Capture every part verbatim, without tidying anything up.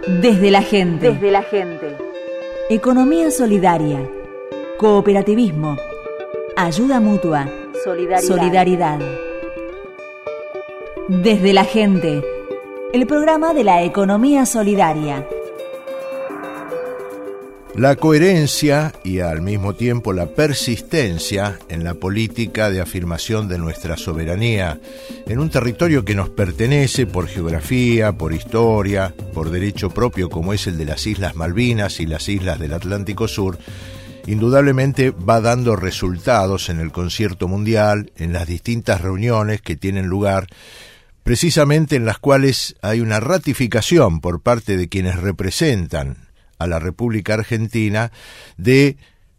Desde la gente. Desde la gente. Economía solidaria. Cooperativismo. Ayuda mutua. Solidaridad. Solidaridad. Desde la gente. El programa de la economía solidaria. La coherencia y al mismo tiempo la persistencia en la política de afirmación de nuestra soberanía en un territorio que nos pertenece por geografía, por historia, por derecho propio como es el de las Islas Malvinas y las islas del Atlántico Sur, indudablemente va dando resultados en el concierto mundial, en las distintas reuniones que tienen lugar, precisamente en las cuales hay una ratificación por parte de quienes representan a la República Argentina de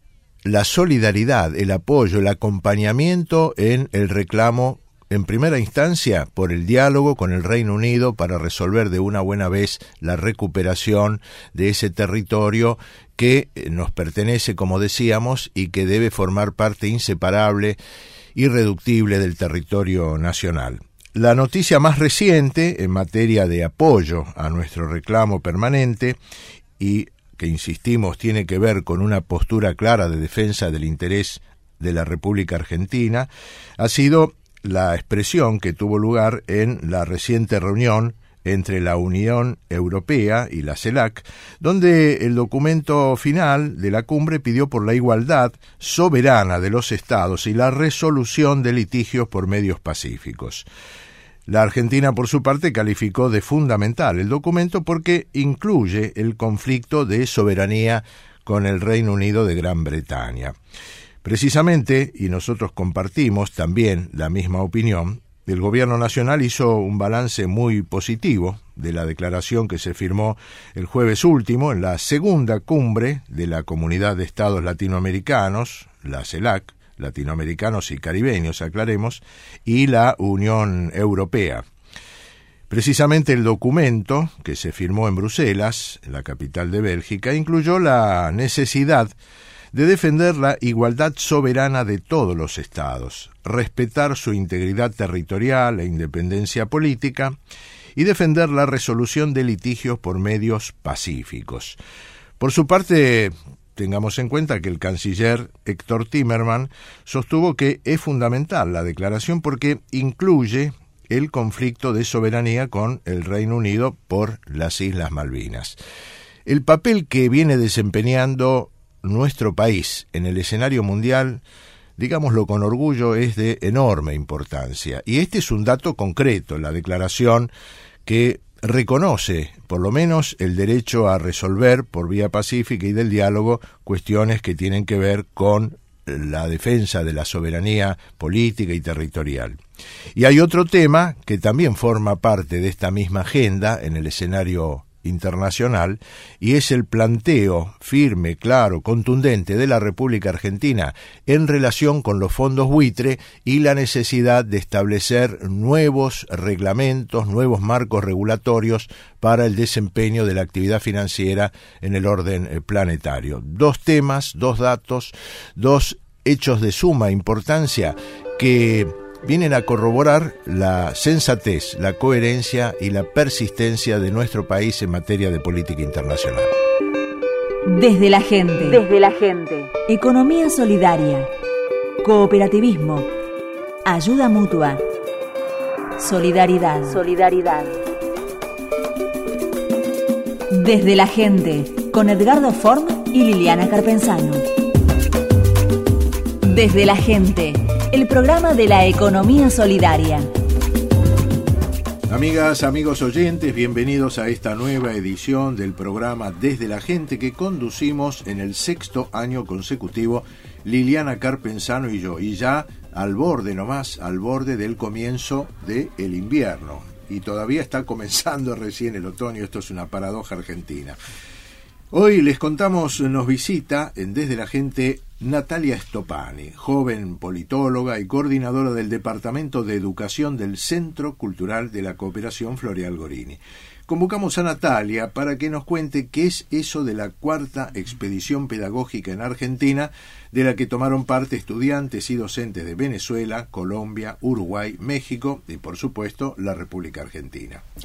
la solidaridad, el apoyo, el acompañamiento en el reclamo, en primera instancia, por el diálogo con el Reino Unido para resolver de una buena vez la recuperación de ese territorio que nos pertenece, como decíamos, y que debe formar parte inseparable, irreductible del territorio nacional. La noticia más reciente en materia de apoyo a nuestro reclamo permanente y que, insistimos, tiene que ver con una postura clara de defensa del interés de la República Argentina, ha sido la expresión que tuvo lugar en la reciente reunión entre la Unión Europea y la CELAC, donde el documento final de la cumbre pidió por la igualdad soberana de los Estados y la resolución de litigios por medios pacíficos. La Argentina, por su parte, calificó de fundamental el documento porque incluye el conflicto de soberanía con el Reino Unido de Gran Bretaña. Precisamente, y nosotros compartimos también la misma opinión, el Gobierno Nacional hizo un balance muy positivo de la declaración que se firmó el jueves último en la segunda cumbre de la Comunidad de Estados Latinoamericanos, la CELAC, latinoamericanos y caribeños, aclaremos, y la Unión Europea. Precisamente el documento que se firmó en Bruselas, en la capital de Bélgica, incluyó la necesidad de defender la igualdad soberana de todos los estados, respetar su integridad territorial e independencia política y defender la resolución de litigios por medios pacíficos. Por su parte, tengamos en cuenta que el canciller Héctor Timerman sostuvo que es fundamental la declaración porque incluye el conflicto de soberanía con el Reino Unido por las Islas Malvinas. El papel que viene desempeñando nuestro país en el escenario mundial, digámoslo con orgullo, es de enorme importancia. Y este es un dato concreto, la declaración que reconoce, por lo menos, el derecho a resolver por vía pacífica y del diálogo cuestiones que tienen que ver con la defensa de la soberanía política y territorial. Y hay otro tema que también forma parte de esta misma agenda en el escenario internacional, y es el planteo firme, claro, contundente de la República Argentina en relación con los fondos buitre y la necesidad de establecer nuevos reglamentos, nuevos marcos regulatorios para el desempeño de la actividad financiera en el orden planetario. Dos temas, dos datos, dos hechos de suma importancia que vienen a corroborar la sensatez, la coherencia y la persistencia de nuestro país en materia de política internacional. Desde la gente. Desde la gente. Economía solidaria. Cooperativismo. Ayuda mutua. Solidaridad. Solidaridad. Desde la gente, con Edgardo Form y Liliana Carpenzano. Desde la gente, el programa de la economía solidaria. Amigas, amigos oyentes, bienvenidos a esta nueva edición del programa Desde la Gente que conducimos en el sexto año consecutivo Liliana Carpenzano y yo, y ya al borde nomás, al borde del comienzo del invierno. Y todavía está comenzando recién el otoño, esto es una paradoja argentina. Hoy les contamos, nos visita en Desde la Gente Natalia Stopani, joven politóloga y coordinadora del Departamento de Educación del Centro Cultural de la Cooperación Floreal Gorini. Convocamos a Natalia para que nos cuente qué es eso de la cuarta expedición pedagógica en Argentina, de la que tomaron parte estudiantes y docentes de Venezuela, Colombia, Uruguay, México y, por supuesto, la República Argentina.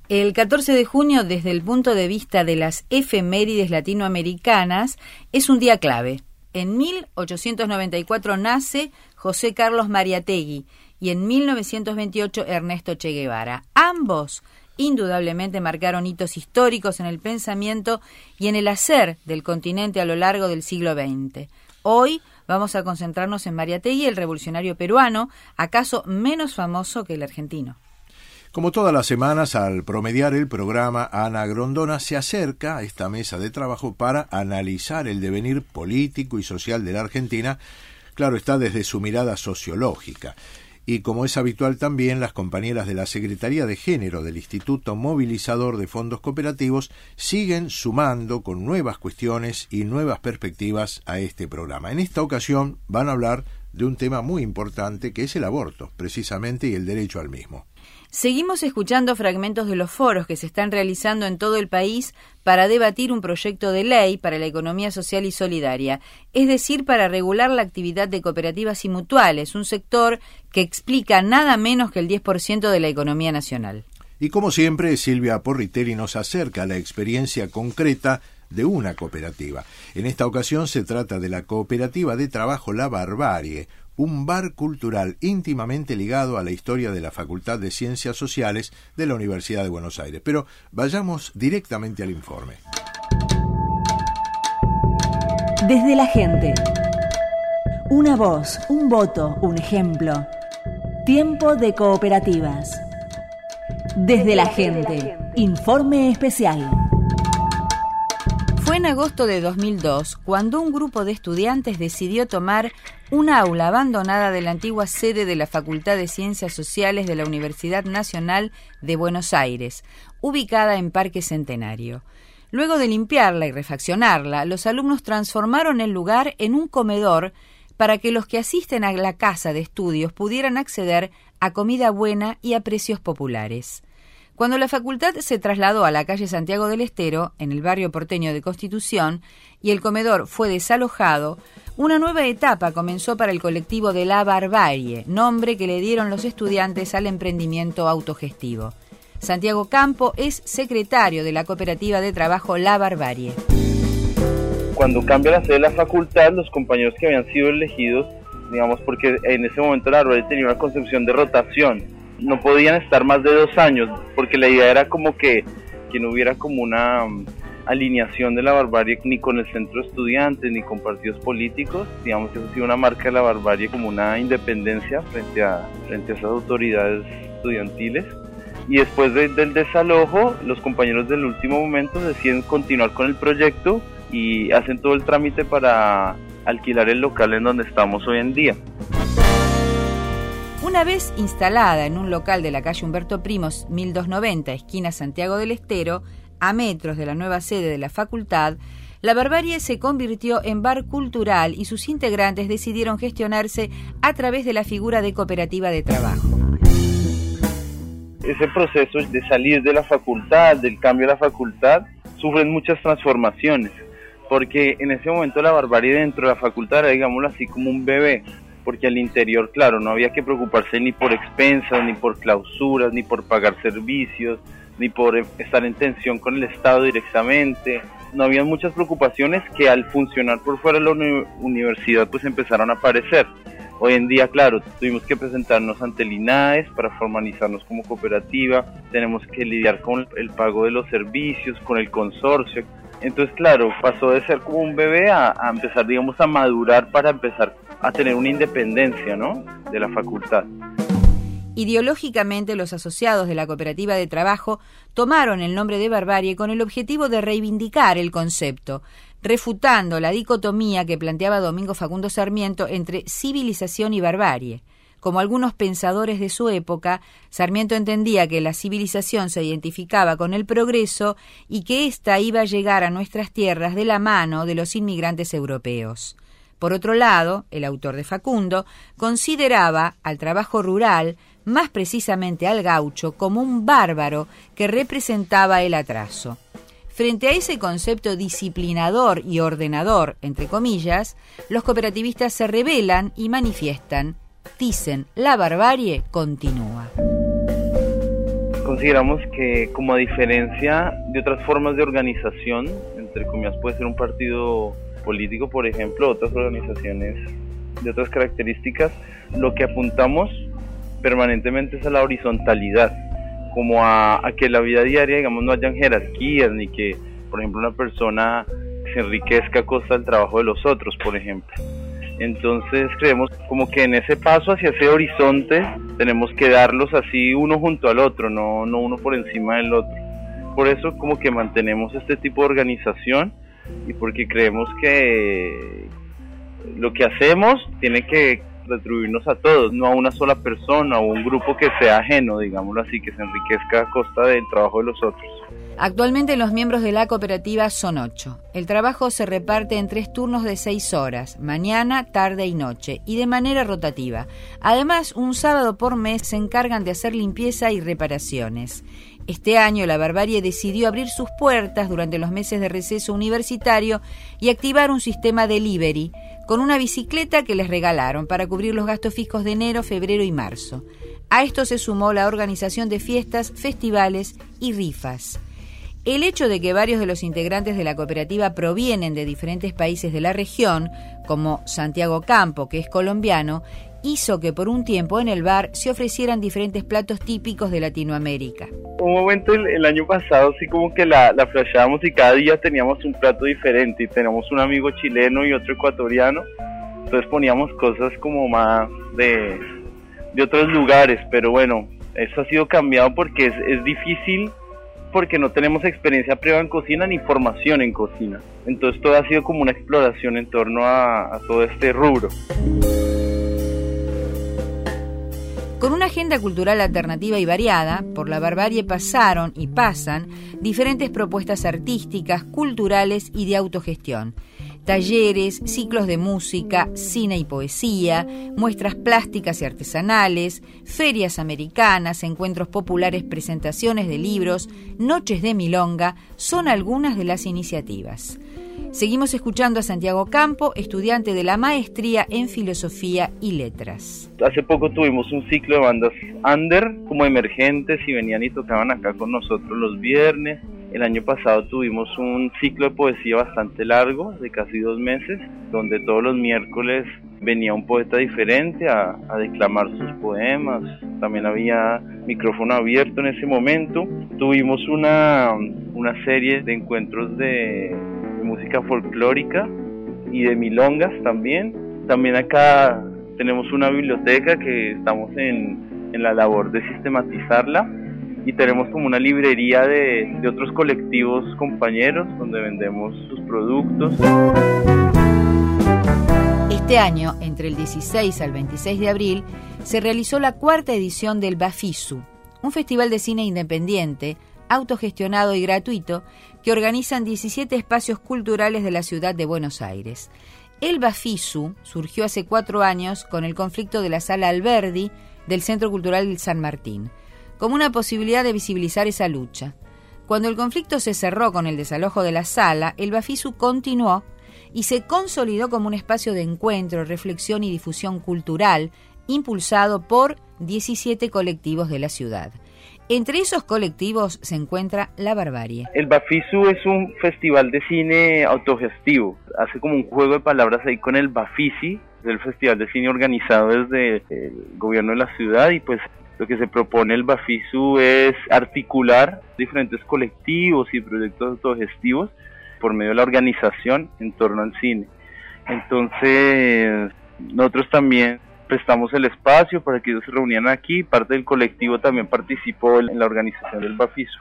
El catorce de junio, desde el punto de vista de las efemérides latinoamericanas, es un día clave. En mil ochocientos noventa y cuatro nace José Carlos Mariátegui y en mil novecientos veintiocho Ernesto Che Guevara. Ambos indudablemente marcaron hitos históricos en el pensamiento y en el hacer del continente a lo largo del siglo veinte. Hoy vamos a concentrarnos en Mariátegui, el revolucionario peruano, acaso menos famoso que el argentino. Como todas las semanas, al promediar el programa, Ana Grondona se acerca a esta mesa de trabajo para analizar el devenir político y social de la Argentina, claro está, desde su mirada sociológica. Y como es habitual también, las compañeras de la Secretaría de Género del Instituto Movilizador de Fondos Cooperativos siguen sumando con nuevas cuestiones y nuevas perspectivas a este programa. En esta ocasión van a hablar de un tema muy importante que es el aborto, precisamente, y el derecho al mismo. Seguimos escuchando fragmentos de los foros que se están realizando en todo el país para debatir un proyecto de ley para la economía social y solidaria, es decir, para regular la actividad de cooperativas y mutuales, un sector que explica nada menos que el diez por ciento de la economía nacional. Y como siempre, Silvia Porritelli nos acerca a la experiencia concreta de una cooperativa. En esta ocasión se trata de la Cooperativa de Trabajo La Barbarie, un bar cultural íntimamente ligado a la historia de la Facultad de Ciencias Sociales de la Universidad de Buenos Aires. Pero vayamos directamente al informe. Desde la gente. Una voz, un voto, un ejemplo. Tiempo de cooperativas. Desde la gente. Informe especial. Fue en agosto de dos mil dos cuando un grupo de estudiantes decidió tomar una aula abandonada de la antigua sede de la Facultad de Ciencias Sociales de la Universidad Nacional de Buenos Aires, ubicada en Parque Centenario. Luego de limpiarla y refaccionarla, los alumnos transformaron el lugar en un comedor para que los que asisten a la casa de estudios pudieran acceder a comida buena y a precios populares. Cuando la facultad se trasladó a la calle Santiago del Estero, en el barrio porteño de Constitución, y el comedor fue desalojado, una nueva etapa comenzó para el colectivo de La Barbarie, nombre que le dieron los estudiantes al emprendimiento autogestivo. Santiago Campo es secretario de la cooperativa de trabajo La Barbarie. Cuando cambia la sede de la facultad, los compañeros que habían sido elegidos, digamos, porque en ese momento La Barbarie tenía una concepción de rotación, no podían estar más de dos años, porque la idea era como que, que no hubiera como una um, alineación de La Barbarie ni con el centro de estudiantes, ni con partidos políticos. Digamos, eso ha sido una marca de La Barbarie, como una independencia frente a, frente a esas autoridades estudiantiles. Y después de, del desalojo, los compañeros del último momento deciden continuar con el proyecto y hacen todo el trámite para alquilar el local en donde estamos hoy en día. Una vez instalada en un local de la calle Humberto Primos, mil doscientos noventa, esquina Santiago del Estero, a metros de la nueva sede de la facultad, La Barbarie se convirtió en bar cultural y sus integrantes decidieron gestionarse a través de la figura de cooperativa de trabajo. Ese proceso de salir de la facultad, del cambio a la facultad, sufren muchas transformaciones, porque en ese momento La Barbarie dentro de la facultad era, digámoslo así, como un bebé, porque al interior, claro, no había que preocuparse ni por expensas, ni por clausuras, ni por pagar servicios, ni por estar en tensión con el Estado directamente. No había muchas preocupaciones que al funcionar por fuera de la uni- universidad pues empezaron a aparecer. Hoy en día, claro, tuvimos que presentarnos ante el INAES para formalizarnos como cooperativa, tenemos que lidiar con el pago de los servicios, con el consorcio. Entonces, claro, pasó de ser como un bebé a, a empezar, digamos, a madurar para empezar a tener una independencia, ¿no?, de la facultad. Ideológicamente, los asociados de la cooperativa de trabajo tomaron el nombre de Barbarie con el objetivo de reivindicar el concepto, refutando la dicotomía que planteaba Domingo Facundo Sarmiento entre civilización y barbarie. Como algunos pensadores de su época, Sarmiento entendía que la civilización se identificaba con el progreso y que ésta iba a llegar a nuestras tierras de la mano de los inmigrantes europeos. Por otro lado, el autor de Facundo consideraba al trabajo rural, más precisamente al gaucho, como un bárbaro que representaba el atraso. Frente a ese concepto disciplinador y ordenador, entre comillas, los cooperativistas se rebelan y manifiestan. Dicen, la barbarie continúa. consideramos que, como a diferencia de otras formas de organización, entre comillas puede ser un partido político, por ejemplo, otras organizaciones de otras características, lo que apuntamos permanentemente es a la horizontalidad, como a, a que la vida diaria, digamos, no hayan jerarquías, ni que, por ejemplo, una persona se enriquezca a costa del trabajo de los otros, por ejemplo. Entonces creemos como que en ese paso hacia ese horizonte tenemos que darlos así uno junto al otro, no, no uno por encima del otro. Por eso como que mantenemos este tipo de organización y porque creemos que lo que hacemos tiene que retribuirnos a todos, no a una sola persona o un grupo que sea ajeno, digámoslo así, que se enriquezca a costa del trabajo de los otros. Actualmente los miembros de la cooperativa son ocho. El trabajo se reparte en tres turnos de seis horas, mañana, tarde y noche, y de manera rotativa. Además, un sábado por mes se encargan de hacer limpieza y reparaciones. Este año la Barbarie decidió abrir sus puertas durante los meses de receso universitario y activar un sistema delivery con una bicicleta que les regalaron para cubrir los gastos fijos de enero, febrero y marzo. A esto se sumó la organización de fiestas, festivales y rifas. El hecho de que varios de los integrantes de la cooperativa provienen de diferentes países de la región, como Santiago Campo, que es colombiano, hizo que por un tiempo en el bar se ofrecieran diferentes platos típicos de Latinoamérica. Un momento el, el año pasado sí como que la, la flasheábamos y cada día teníamos un plato diferente y teníamos un amigo chileno y otro ecuatoriano, entonces poníamos cosas como más de, de otros lugares, pero bueno, eso ha sido cambiado porque es, es difícil, porque no tenemos experiencia previa en cocina ni formación en cocina. Entonces todo ha sido como una exploración en torno a, a todo este rubro. Con una agenda cultural alternativa y variada, por la Barbarie pasaron y pasan diferentes propuestas artísticas, culturales y de autogestión. Talleres, ciclos de música, cine y poesía, muestras plásticas y artesanales, ferias americanas, encuentros populares, presentaciones de libros, noches de milonga, son algunas de las iniciativas. Seguimos escuchando a Santiago Campo, estudiante de la maestría en Filosofía y Letras. Hace poco tuvimos un ciclo de bandas under, como emergentes, y venían y tocaban acá con nosotros los viernes. El año pasado tuvimos un ciclo de poesía bastante largo, de casi dos meses, donde todos los miércoles venía un poeta diferente a, a declamar sus poemas. También había micrófono abierto en ese momento. Tuvimos una, una serie de encuentros de, de música folclórica y de milongas también. También acá tenemos una biblioteca que estamos en, en la labor de sistematizarla. Y tenemos como una librería de, de otros colectivos compañeros donde vendemos sus productos. Este año, entre el dieciséis al veintiséis de abril, se realizó la cuarta edición del Bafisu, un festival de cine independiente, autogestionado y gratuito, que organizan diecisiete espacios culturales de la ciudad de Buenos Aires. El Bafisu surgió hace cuatro años con el conflicto de la Sala Alberdi del Centro Cultural San Martín, como una posibilidad de visibilizar esa lucha. Cuando el conflicto se cerró con el desalojo de la sala, el Bafisu continuó y se consolidó como un espacio de encuentro, reflexión y difusión cultural, impulsado por diecisiete colectivos de la ciudad. Entre esos colectivos se encuentra La Barbarie. El Bafisu es un festival de cine autogestivo. Hace como un juego de palabras ahí con el Bafisi, el festival de cine organizado desde el gobierno de la ciudad, y pues lo que se propone el Bafisu es articular diferentes colectivos y proyectos autogestivos por medio de la organización en torno al cine. Entonces, nosotros también prestamos el espacio para que ellos se reunieran aquí. Parte del colectivo también participó en la organización del Bafisu.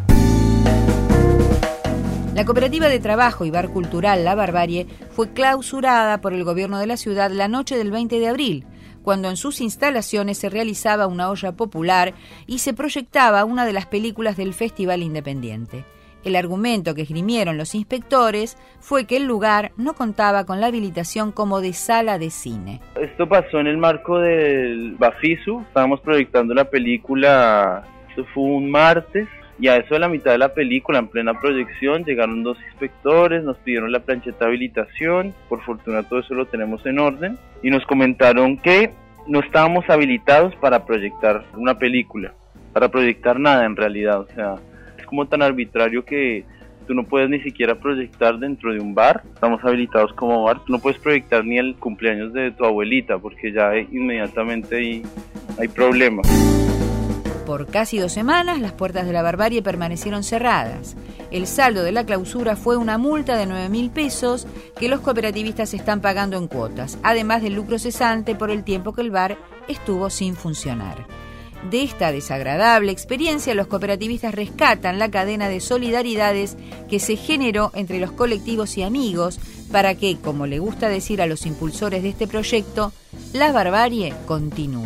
La cooperativa de trabajo y bar cultural La Barbarie fue clausurada por el gobierno de la ciudad la noche del veinte de abril, cuando en sus instalaciones se realizaba una olla popular y se proyectaba una de las películas del Festival Independiente. El argumento que esgrimieron los inspectores fue que el lugar no contaba con la habilitación como de sala de cine. Esto pasó en el marco del Bafisu. Estábamos proyectando la película, esto fue un martes, y a eso de la mitad de la película, en plena proyección, llegaron dos inspectores, nos pidieron la plancheta de habilitación. Por fortuna todo eso lo tenemos en orden, y nos comentaron que no estábamos habilitados para proyectar una película. para proyectar nada en realidad. O sea, es como tan arbitrario que tú no puedes ni siquiera proyectar dentro de un bar. Estamos habilitados como bar. Tú no puedes proyectar ni el cumpleaños de tu abuelita porque ya inmediatamente hay, hay problemas. Por casi dos semanas, las puertas de la Barbarie permanecieron cerradas. El saldo de la clausura fue una multa de nueve mil pesos que los cooperativistas están pagando en cuotas, además del lucro cesante por el tiempo que el bar estuvo sin funcionar. De esta desagradable experiencia, los cooperativistas rescatan la cadena de solidaridades que se generó entre los colectivos y amigos para que, como le gusta decir a los impulsores de este proyecto, la Barbarie continúe.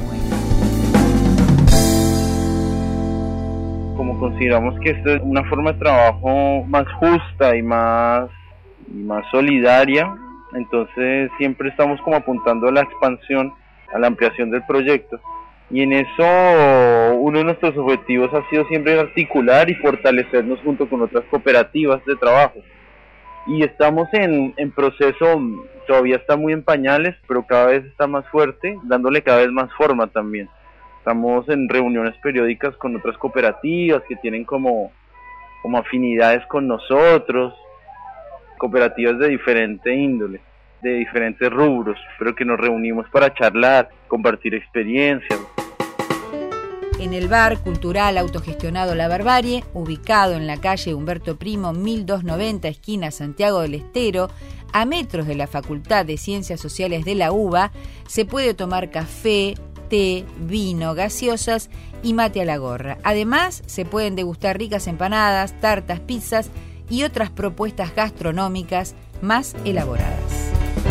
Como consideramos que esto es una forma de trabajo más justa y más, y más solidaria, entonces siempre estamos como apuntando a la expansión, a la ampliación del proyecto. Y en eso uno de nuestros objetivos ha sido siempre articular y fortalecernos junto con otras cooperativas de trabajo. Y estamos en, en proceso, todavía está muy en pañales, pero cada vez está más fuerte, dándole cada vez más forma también. Estamos en reuniones periódicas con otras cooperativas que tienen como, como afinidades con nosotros, cooperativas de diferente índole, de diferentes rubros, pero que nos reunimos para charlar, compartir experiencias. En el bar cultural autogestionado La Barbarie, ubicado en la calle Humberto Primo mil doscientos noventa, esquina Santiago del Estero, a metros de la Facultad de Ciencias Sociales de la UBA, se puede tomar café, té, vino, gaseosas y mate a la gorra. Además, se pueden degustar ricas empanadas, tartas, pizzas y otras propuestas gastronómicas más elaboradas.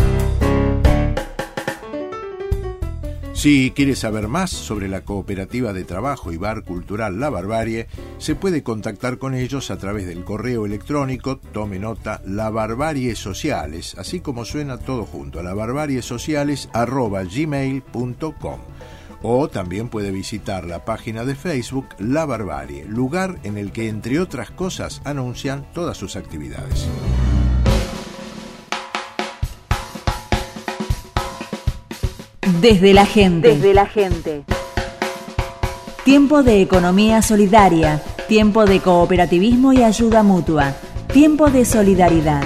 Si quieres saber más sobre la cooperativa de trabajo y bar cultural La Barbarie, se puede contactar con ellos a través del correo electrónico, tome nota, labarbariesociales, así como suena todo junto, labarbariesociales arroba gmail punto com. O también puede visitar la página de Facebook La Barbarie, lugar en el que, entre otras cosas, anuncian todas sus actividades. Desde la gente. Desde la gente. Tiempo de economía solidaria, tiempo de cooperativismo y ayuda mutua, tiempo de solidaridad.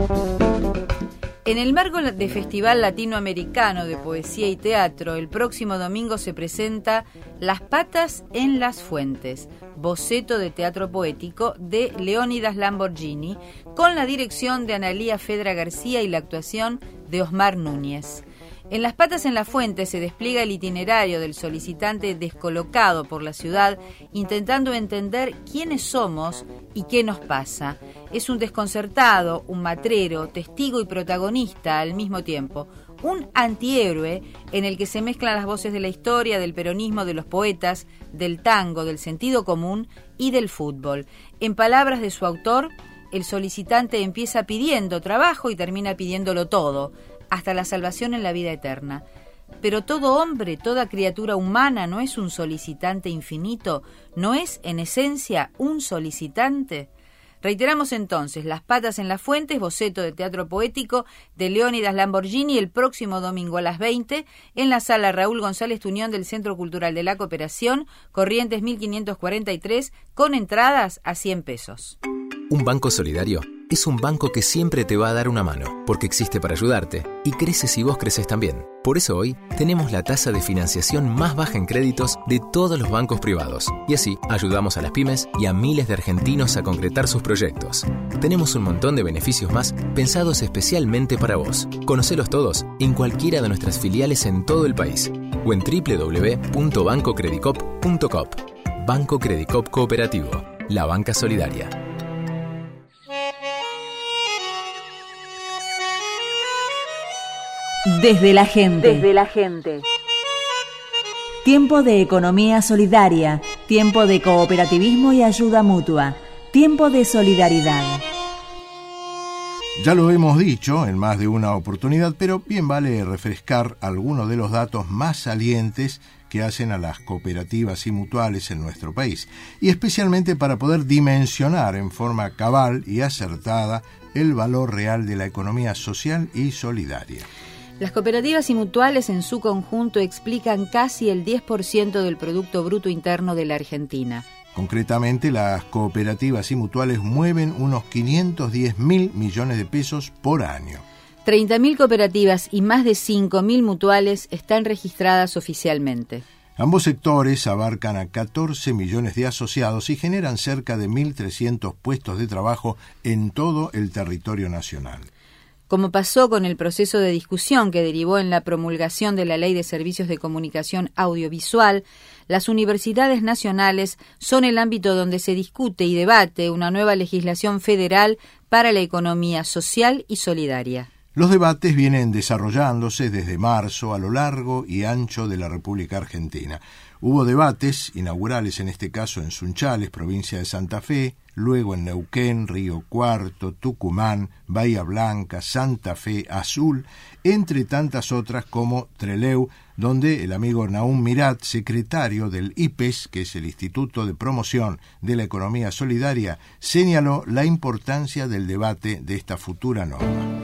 En el marco del Festival Latinoamericano de Poesía y Teatro, el próximo domingo se presenta Las patas en las fuentes, boceto de teatro poético de Leónidas Lamborghini, con la dirección de Analía Fedra García y la actuación de Osmar Núñez. En Las patas en la fuente se despliega el itinerario del solicitante descolocado por la ciudad, intentando entender quiénes somos y qué nos pasa. Es un desconcertado, un matrero, testigo y protagonista al mismo tiempo. Un antihéroe en el que se mezclan las voces de la historia, del peronismo, de los poetas, del tango, del sentido común y del fútbol. En palabras de su autor, el solicitante empieza pidiendo trabajo y termina pidiéndolo todo, hasta la salvación en la vida eterna. Pero todo hombre, toda criatura humana no es un solicitante infinito, no es en esencia un solicitante. Reiteramos entonces, Las patas en las fuentes, boceto de teatro poético de Leónidas Lamborghini, el próximo domingo a las veinte en la sala Raúl González Tuñón del Centro Cultural de la Cooperación, Corrientes mil quinientos cuarenta y tres, con entradas a cien pesos. Un banco solidario es un banco que siempre te va a dar una mano, porque existe para ayudarte y crece si vos creces también. Por eso hoy tenemos la tasa de financiación más baja en créditos de todos los bancos privados. Y así ayudamos a las pymes y a miles de argentinos a concretar sus proyectos. Tenemos un montón de beneficios más pensados especialmente para vos. Conocelos todos en cualquiera de nuestras filiales en todo el país o en doble u doble u doble u punto banco credicop punto com. Banco Credicop Cooperativo, la banca solidaria. Desde la gente. Desde la gente. Tiempo de economía solidaria, tiempo de cooperativismo y ayuda mutua, tiempo de solidaridad. Ya lo hemos dicho en más de una oportunidad, pero bien vale refrescar algunos de los datos más salientes que hacen a las cooperativas y mutuales en nuestro país, y especialmente para poder dimensionar en forma cabal y acertada el valor real de la economía social y solidaria. Las cooperativas y mutuales en su conjunto explican casi el diez por ciento del Producto Bruto Interno de la Argentina. Concretamente, las cooperativas y mutuales mueven unos quinientos diez mil millones de pesos por año. treinta mil cooperativas y más de cinco mil mutuales están registradas oficialmente. Ambos sectores abarcan a catorce millones de asociados y generan cerca de mil trescientos puestos de trabajo en todo el territorio nacional. Como pasó con el proceso de discusión que derivó en la promulgación de la Ley de Servicios de Comunicación Audiovisual, las universidades nacionales son el ámbito donde se discute y debate una nueva legislación federal para la economía social y solidaria. Los debates vienen desarrollándose desde marzo a lo largo y ancho de la República Argentina. Hubo debates inaugurales, en este caso en Sunchales, provincia de Santa Fe, luego en Neuquén, Río Cuarto, Tucumán, Bahía Blanca, Santa Fe, Azul, entre tantas otras como Trelew, donde el amigo Nahum Mirat, secretario del I P E S, que es el Instituto de Promoción de la Economía Solidaria, señaló la importancia del debate de esta futura norma.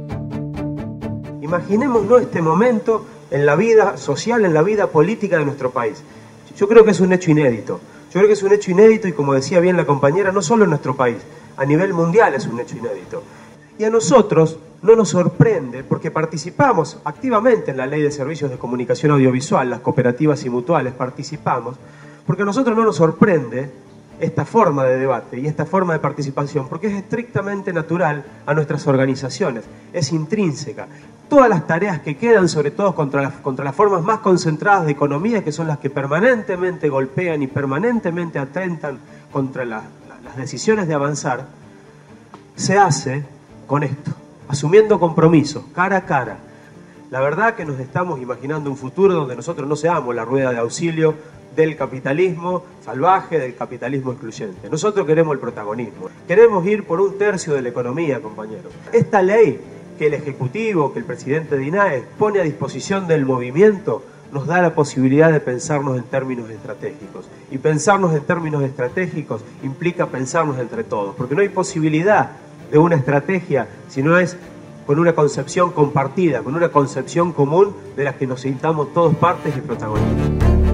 Imaginémonos este momento en la vida social, en la vida política de nuestro país. Yo creo que es un hecho inédito. Yo creo que es un hecho inédito y, como decía bien la compañera, no solo en nuestro país, a nivel mundial es un hecho inédito. Y a nosotros no nos sorprende porque participamos activamente en la Ley de Servicios de Comunicación Audiovisual, las cooperativas y mutuales participamos, porque a nosotros no nos sorprende esta forma de debate y esta forma de participación, porque es estrictamente natural a nuestras organizaciones, es intrínseca. Todas las tareas que quedan, sobre todo contra las, contra las formas más concentradas de economía, que son las que permanentemente golpean y permanentemente atentan contra la, la, las decisiones de avanzar, se hace con esto, asumiendo compromisos, cara a cara. La verdad que nos estamos imaginando un futuro donde nosotros no seamos la rueda de auxilio del capitalismo salvaje, del capitalismo excluyente. Nosotros queremos el protagonismo. Queremos ir por un tercio de la economía, compañeros. Esta ley que el Ejecutivo, que el presidente de I N A E pone a disposición del movimiento, nos da la posibilidad de pensarnos en términos estratégicos. Y pensarnos en términos estratégicos implica pensarnos entre todos, porque no hay posibilidad de una estrategia si no es con una concepción compartida, con una concepción común de la que nos sintamos todos partes y protagonistas.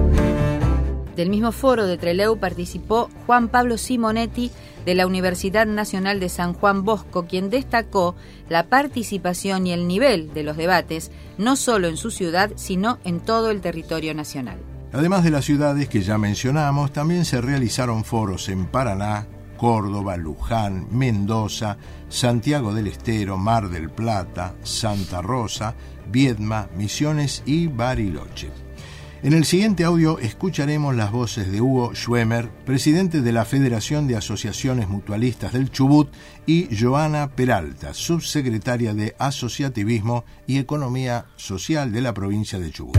Del mismo foro de Trelew participó Juan Pablo Simonetti de la Universidad Nacional de San Juan Bosco, quien destacó la participación y el nivel de los debates, no solo en su ciudad, sino en todo el territorio nacional. Además de las ciudades que ya mencionamos, también se realizaron foros en Paraná, Córdoba, Luján, Mendoza, Santiago del Estero, Mar del Plata, Santa Rosa, Viedma, Misiones y Bariloche. En el siguiente audio escucharemos las voces de Hugo Schwemmer, presidente de la Federación de Asociaciones Mutualistas del Chubut, y Joana Peralta, subsecretaria de Asociativismo y Economía Social de la provincia de Chubut.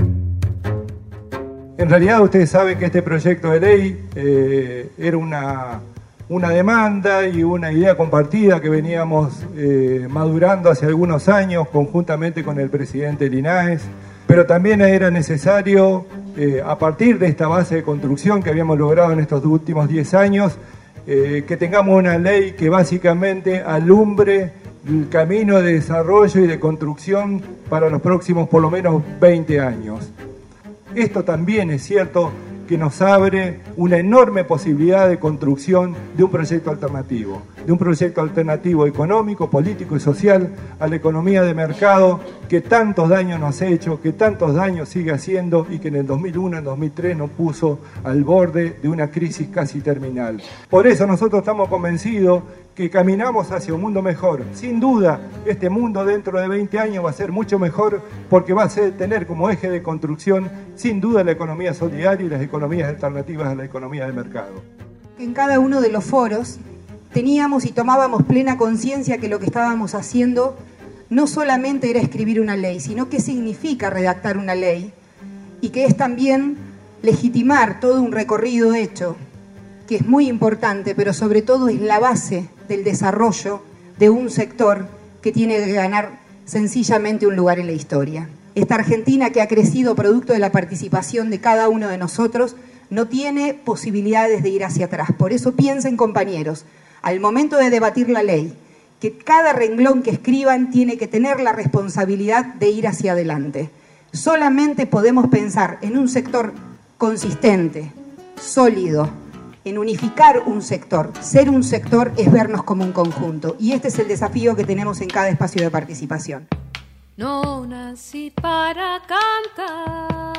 En realidad ustedes saben que este proyecto de ley eh, era una, una demanda y una idea compartida que veníamos eh, madurando hace algunos años conjuntamente con el presidente del I N A E S. Pero también era necesario, eh, a partir de esta base de construcción que habíamos logrado en estos últimos diez años, eh, que tengamos una ley que básicamente alumbre el camino de desarrollo y de construcción para los próximos por lo menos veinte años. Esto también es cierto que nos abre una enorme posibilidad de construcción de un proyecto alternativo, de un proyecto alternativo económico, político y social a la economía de mercado que tantos daños nos ha hecho, que tantos daños sigue haciendo y que en el dos mil uno, en dos mil tres nos puso al borde de una crisis casi terminal. Por eso nosotros estamos convencidos que caminamos hacia un mundo mejor. Sin duda, este mundo dentro de veinte años va a ser mucho mejor porque va a ser, tener como eje de construcción, sin duda, la economía solidaria y las economías alternativas a la economía de mercado. En cada uno de los foros teníamos y tomábamos plena conciencia que lo que estábamos haciendo no solamente era escribir una ley, sino qué significa redactar una ley y que es también legitimar todo un recorrido hecho, que es muy importante, pero sobre todo es la base del desarrollo de un sector que tiene que ganar sencillamente un lugar en la historia. Esta Argentina que ha crecido producto de la participación de cada uno de nosotros no tiene posibilidades de ir hacia atrás. Por eso piensen, compañeros, al momento de debatir la ley, que cada renglón que escriban tiene que tener la responsabilidad de ir hacia adelante. Solamente podemos pensar en un sector consistente, sólido, en unificar un sector. Ser un sector es vernos como un conjunto, y este es el desafío que tenemos en cada espacio de participación. No nací para cantar,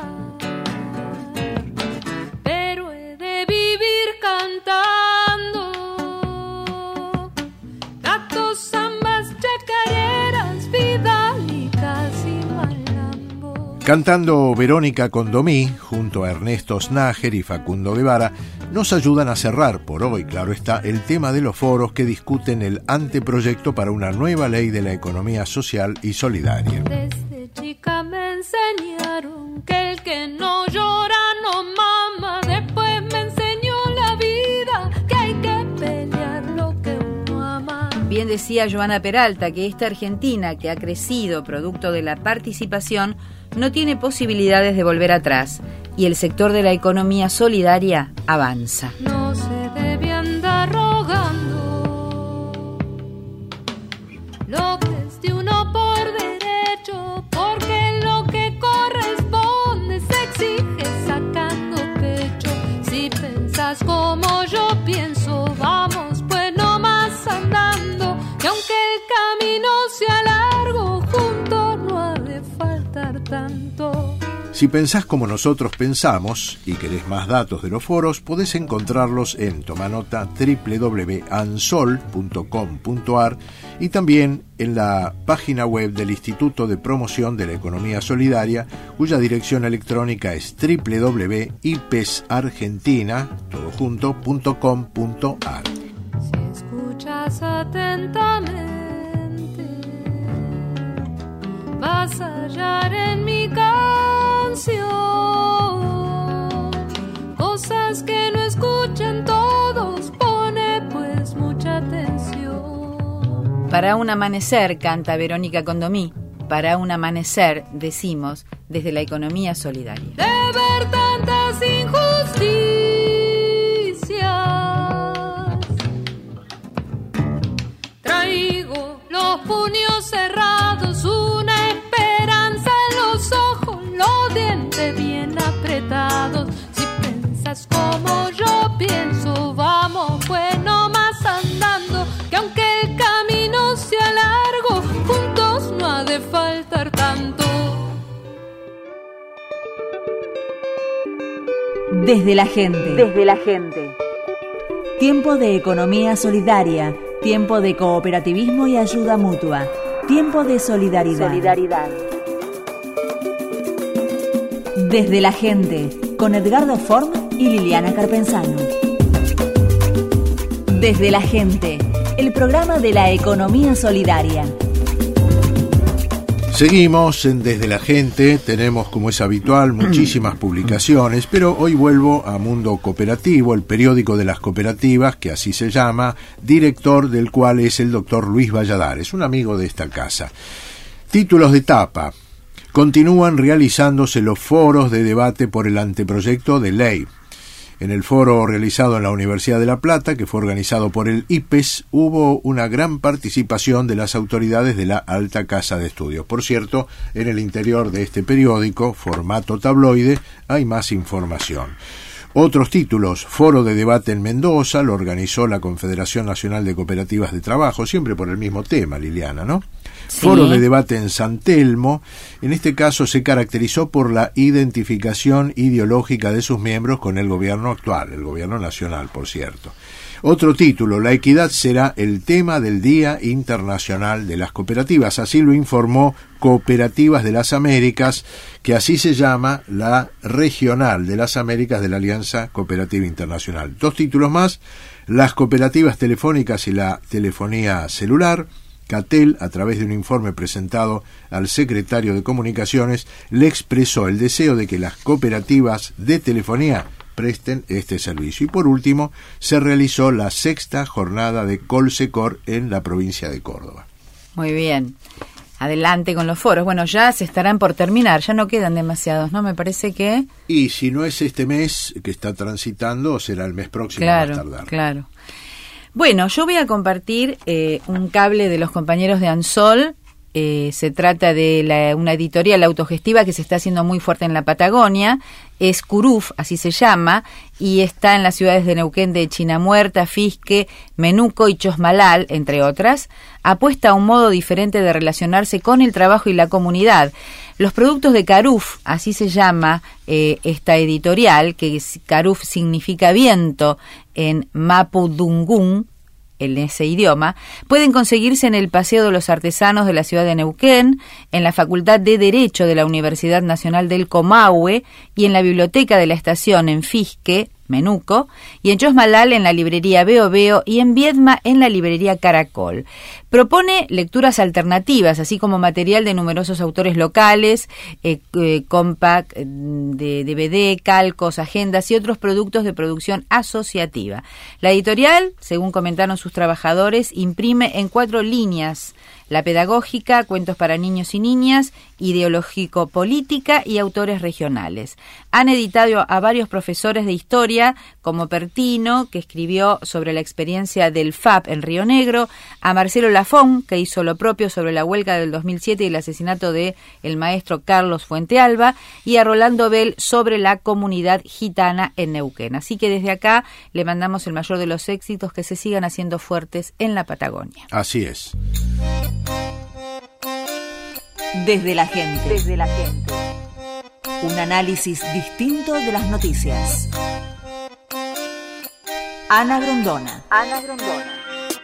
pero he de vivir cantando. Gatos, zambas, chacareras, vidalicas y malambo. Cantando Verónica Condomí, junto a Ernesto Snager y Facundo Guevara, nos ayudan a cerrar por hoy, claro está, el tema de los foros que discuten el anteproyecto para una nueva ley de la economía social y solidaria. Desde chica me enseñaron que el que no llora no mama. Después me enseñó la vida que hay que pelear lo que uno ama. Bien decía Joana Peralta que esta Argentina, que ha crecido producto de la participación, no tiene posibilidades de volver atrás, y el sector de la economía solidaria avanza. No se debe andar rogando lo que es de uno por derecho, porque lo que corresponde se exige sacando pecho. Si pensás como yo pienso, vamos pues no más andando, que aunque el camino sea largo, juntos no ha de faltar tanto. Si pensás como nosotros pensamos y querés más datos de los foros, podés encontrarlos en tomanota doble u doble u doble u punto ansol punto com punto a r y también en la página web del Instituto de Promoción de la Economía Solidaria, cuya dirección electrónica es doble u doble u doble u punto ipesargentina todo junto, punto com punto a r. Si escuchas atentamente, vas a hallar en mi canción cosas que no escuchan todos, pone pues mucha atención. Para un amanecer, canta Verónica Condomí, para un amanecer, decimos, desde la economía solidaria. De ver tantas injusticias, traigo los puños cerrados, una esperanza en los ojos, los dientes bien apretados. Si piensas como yo pienso, vamos pues no más andando, que aunque el camino sea largo, juntos no ha de faltar tanto. Desde la gente. Desde la gente. Tiempo de economía solidaria, tiempo de cooperativismo y ayuda mutua, tiempo de solidaridad. Solidaridad. Desde la gente, con Edgardo Form y Liliana Carpenzano. Desde la gente, el programa de la economía solidaria. Seguimos en Desde la Gente, tenemos como es habitual muchísimas publicaciones, pero hoy vuelvo a Mundo Cooperativo, el periódico de las cooperativas, que así se llama, director del cual es el doctor Luis Valladares, un amigo de esta casa. Títulos de tapa: continúan realizándose los foros de debate por el anteproyecto de ley. En el foro realizado en la Universidad de La Plata, que fue organizado por el IPES, hubo una gran participación de las autoridades de la Alta Casa de Estudios. Por cierto, en el interior de este periódico, formato tabloide, hay más información. Otros títulos: Foro de debate en Mendoza, lo organizó la Confederación Nacional de Cooperativas de Trabajo, siempre por el mismo tema, Liliana, ¿no? Sí. Foro de debate en San Telmo, en este caso se caracterizó por la identificación ideológica de sus miembros con el gobierno actual, el gobierno nacional, por cierto. Otro título: La equidad será el tema del Día Internacional de las Cooperativas, así lo informó Cooperativas de las Américas, que así se llama la Regional de las Américas de la Alianza Cooperativa Internacional. Dos títulos más: las cooperativas telefónicas y la telefonía celular. Catel, a través de un informe presentado al secretario de Comunicaciones, le expresó el deseo de que las cooperativas de telefonía presten este servicio. Y por último, se realizó la sexta jornada de Colsecor en la provincia de Córdoba. Muy bien. Adelante con los foros. Bueno, ya se estarán por terminar, ya no quedan demasiados, ¿no? Me parece que... Y si no es este mes que está transitando, será el mes próximo, claro, más tardar. Claro. Bueno, yo voy a compartir eh, un cable de los compañeros de Ansol. Eh, se trata de la, una editorial autogestiva que se está haciendo muy fuerte en la Patagonia. Es Curuf, así se llama, y está en las ciudades de Neuquén de Chinamuerta, Fisque, Menuco y Chosmalal, entre otras. Apuesta a un modo diferente de relacionarse con el trabajo y la comunidad. Los productos de Caruf, así se llama eh, esta editorial, que es, Caruf significa viento en Mapudungún, en ese idioma, pueden conseguirse en el Paseo de los Artesanos de la ciudad de Neuquén, en la Facultad de Derecho de la Universidad Nacional del Comahue y en la Biblioteca de la Estación en Fisque, Menuco, y en Chosmalal en la librería Veo Veo y en Viedma en la librería Caracol. Propone lecturas alternativas, así como material de numerosos autores locales, eh, eh, compact, de D V D, calcos, agendas y otros productos de producción asociativa. La editorial, según comentaron sus trabajadores, imprime en cuatro líneas: la pedagógica, cuentos para niños y niñas, ideológico-política y autores regionales. Han editado a varios profesores de historia, como Pertino, que escribió sobre la experiencia del F A P en Río Negro, a Marcelo Lafón, que hizo lo propio sobre la huelga del dos mil siete y el asesinato de el maestro Carlos Fuentealba, y a Rolando Bell sobre la comunidad gitana en Neuquén. Así que desde acá le mandamos el mayor de los éxitos, que se sigan haciendo fuertes en la Patagonia. Así es. Desde la gente. Desde la gente. Un análisis distinto de las noticias. Ana Grondona. Ana Grondona.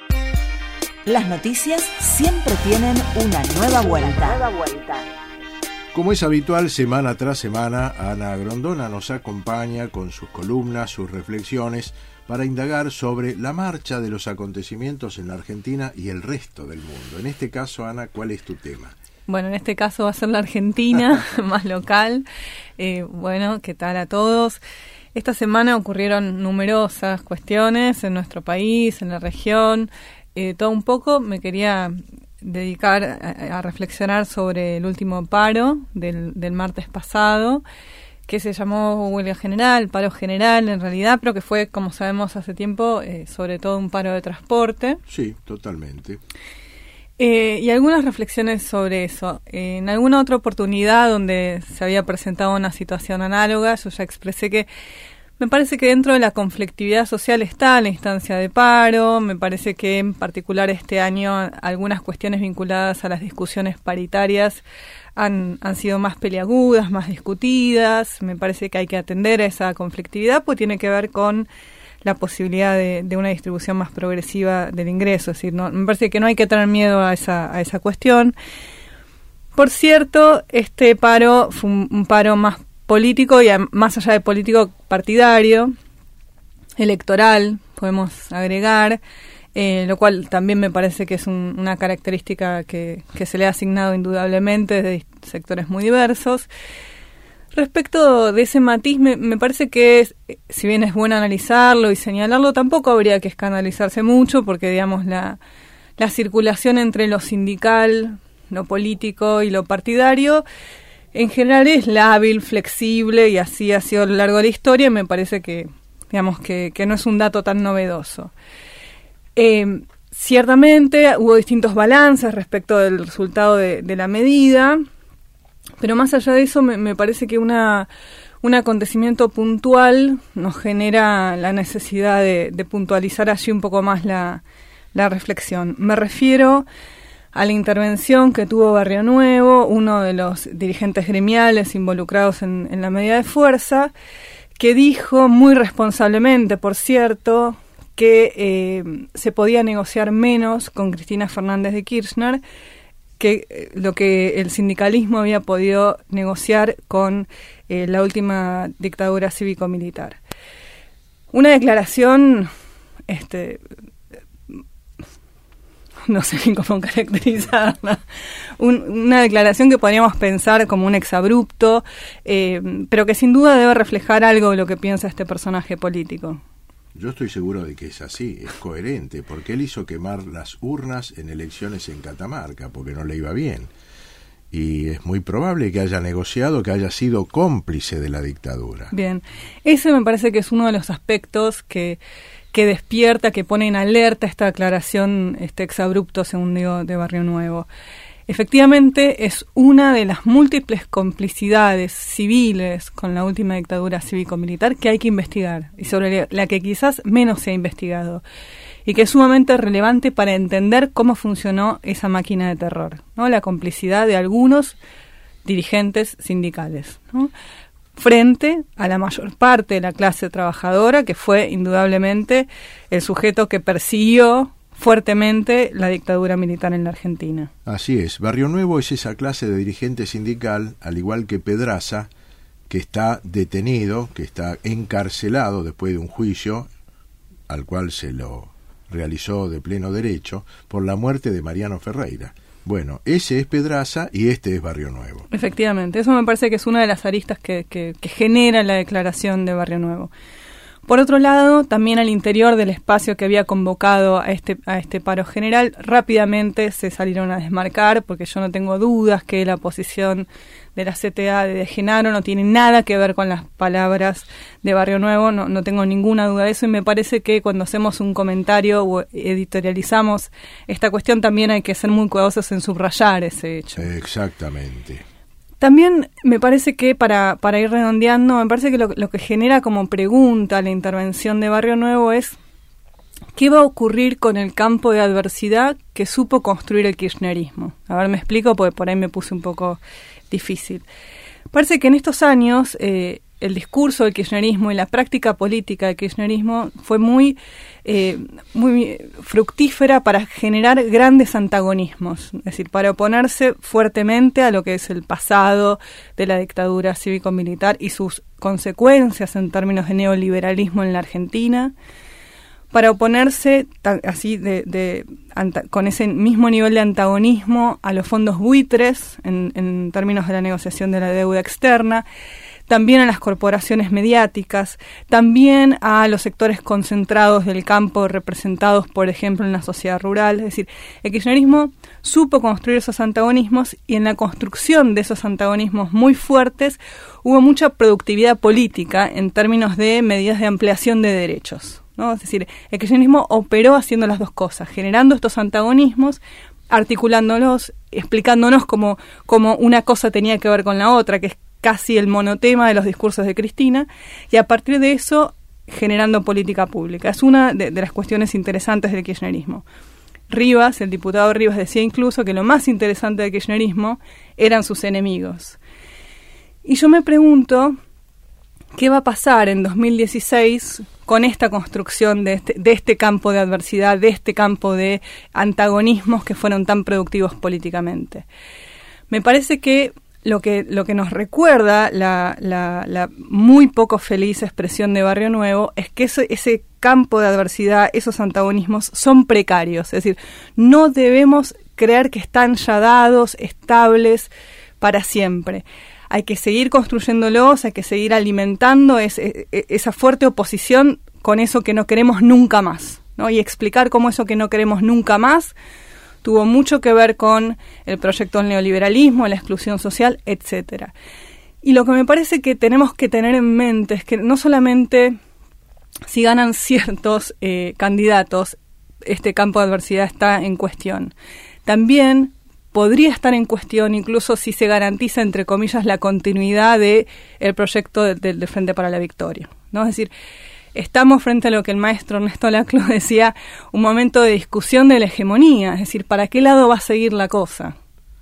Las noticias siempre tienen una nueva vuelta. Nueva vuelta. Como es habitual, semana tras semana, Ana Grondona nos acompaña con sus columnas, sus reflexiones, para indagar sobre la marcha de los acontecimientos en la Argentina y el resto del mundo. En este caso, Ana, ¿cuál es tu tema? Bueno, en este caso va a ser la Argentina, más local. Eh, bueno, ¿qué tal a todos? Esta semana ocurrieron numerosas cuestiones en nuestro país, en la región. Eh, todo un poco me quería dedicar a, a reflexionar sobre el último paro del, del martes pasado, que se llamó huelga general, paro general en realidad, pero que fue, como sabemos hace tiempo, eh, sobre todo un paro de transporte. Sí, totalmente. Eh, y algunas reflexiones sobre eso. Eh, en alguna otra oportunidad donde se había presentado una situación análoga, yo ya expresé que me parece que dentro de la conflictividad social está la instancia de paro. Me parece que en particular este año algunas cuestiones vinculadas a las discusiones paritarias han, han sido más peliagudas, más discutidas. Me parece que hay que atender a esa conflictividad, pues tiene que ver con la posibilidad de, de una distribución más progresiva del ingreso. Es decir, no, me parece que no hay que tener miedo a esa, a esa cuestión. Por cierto, este paro fue un, un paro más político y a, más allá de político partidario, electoral, podemos agregar, eh, lo cual también me parece que es un, una característica que, que se le ha asignado indudablemente de sectores muy diversos. Respecto de ese matiz, me, me parece que es, si bien es bueno analizarlo y señalarlo, tampoco habría que escandalizarse mucho, porque digamos la, la circulación entre lo sindical, lo político y lo partidario en general es lábil, flexible, y así ha sido a lo largo de la historia, y me parece que digamos que, que no es un dato tan novedoso. Eh, ciertamente hubo distintos balances respecto del resultado de, de la medida, pero más allá de eso me, me parece que una, un acontecimiento puntual nos genera la necesidad de, de puntualizar allí un poco más la, la reflexión. Me refiero a la intervención que tuvo Barrio Nuevo, uno de los dirigentes gremiales involucrados en, en la medida de fuerza, que dijo muy responsablemente, por cierto, que eh, se podía negociar menos con Cristina Fernández de Kirchner que eh, lo que el sindicalismo había podido negociar con eh, la última dictadura cívico-militar. Una declaración, este, no sé bien cómo caracterizarla, un, una declaración que podríamos pensar como un exabrupto, eh, pero que sin duda debe reflejar algo de lo que piensa este personaje político. Yo estoy seguro de que es así, es coherente, porque él hizo quemar las urnas en elecciones en Catamarca, porque no le iba bien. Y es muy probable que haya negociado, que haya sido cómplice de la dictadura. Bien, ese me parece que es uno de los aspectos que, que despierta, que pone en alerta esta aclaración este exabrupto, según digo, de Barrio Nuevo. Efectivamente, es una de las múltiples complicidades civiles con la última dictadura cívico-militar que hay que investigar y sobre la que quizás menos se ha investigado y que es sumamente relevante para entender cómo funcionó esa máquina de terror, ¿no? La complicidad de algunos dirigentes sindicales, ¿no?, frente a la mayor parte de la clase trabajadora, que fue indudablemente el sujeto que persiguió fuertemente la dictadura militar en la Argentina. Así es, Barrio Nuevo es esa clase de dirigente sindical, al igual que Pedraza, que está detenido, que está encarcelado después de un juicio al cual se lo realizó de pleno derecho por la muerte de Mariano Ferreira. Bueno, ese es Pedraza y este es Barrio Nuevo. Efectivamente, eso me parece que es una de las aristas que, que, que genera la declaración de Barrio Nuevo. Por otro lado, también al interior del espacio que había convocado a este, a este paro general, rápidamente se salieron a desmarcar, porque yo no tengo dudas que la posición de la C T A de De Genaro no tiene nada que ver con las palabras de Barrio Nuevo, no, no tengo ninguna duda de eso, y me parece que cuando hacemos un comentario o editorializamos esta cuestión también hay que ser muy cuidadosos en subrayar ese hecho. Exactamente. También me parece que, para, para ir redondeando, me parece que lo, lo que genera como pregunta la intervención de Barrio Nuevo es ¿qué va a ocurrir con el campo de adversidad que supo construir el kirchnerismo? A ver, me explico porque por ahí me puse un poco difícil. Parece que en estos años eh, el discurso del kirchnerismo y la práctica política del kirchnerismo fue muy, eh, muy fructífera para generar grandes antagonismos, es decir, para oponerse fuertemente a lo que es el pasado de la dictadura cívico-militar y sus consecuencias en términos de neoliberalismo en la Argentina, para oponerse ta- así de, de anta- con ese mismo nivel de antagonismo a los fondos buitres en, en términos de la negociación de la deuda externa, también a las corporaciones mediáticas, también a los sectores concentrados del campo representados, por ejemplo, en la sociedad rural. Es decir, el kirchnerismo supo construir esos antagonismos y en la construcción de esos antagonismos muy fuertes hubo mucha productividad política en términos de medidas de ampliación de derechos, ¿no? Es decir, el kirchnerismo operó haciendo las dos cosas, generando estos antagonismos, articulándolos, explicándonos cómo, cómo una cosa tenía que ver con la otra, que es casi el monotema de los discursos de Cristina, y a partir de eso generando política pública. Es una de, de las cuestiones interesantes del kirchnerismo. Rivas, el diputado Rivas, decía incluso que lo más interesante del kirchnerismo eran sus enemigos. Y yo me pregunto, ¿qué va a pasar en dos mil dieciséis con esta construcción de este, de este campo de adversidad, de este campo de antagonismos que fueron tan productivos políticamente? Me parece que Lo que, lo que nos recuerda la, la, la muy poco feliz expresión de Barrio Nuevo es que ese, ese campo de adversidad, esos antagonismos son precarios. Es decir, no debemos creer que están ya dados, estables para siempre. Hay que seguir construyéndolos, hay que seguir alimentando ese, esa fuerte oposición con eso que no queremos nunca más, ¿no? Y explicar cómo eso que no queremos nunca más tuvo mucho que ver con el proyecto del neoliberalismo, la exclusión social, etcétera. Y lo que me parece que tenemos que tener en mente es que no solamente si ganan ciertos eh, candidatos, este campo de adversidad está en cuestión. También podría estar en cuestión incluso si se garantiza, entre comillas, la continuidad de el proyecto del de, de Frente para la Victoria, ¿no? Es decir, estamos frente a lo que el maestro Ernesto Laclau decía, un momento de discusión de la hegemonía, es decir, ¿para qué lado va a seguir la cosa?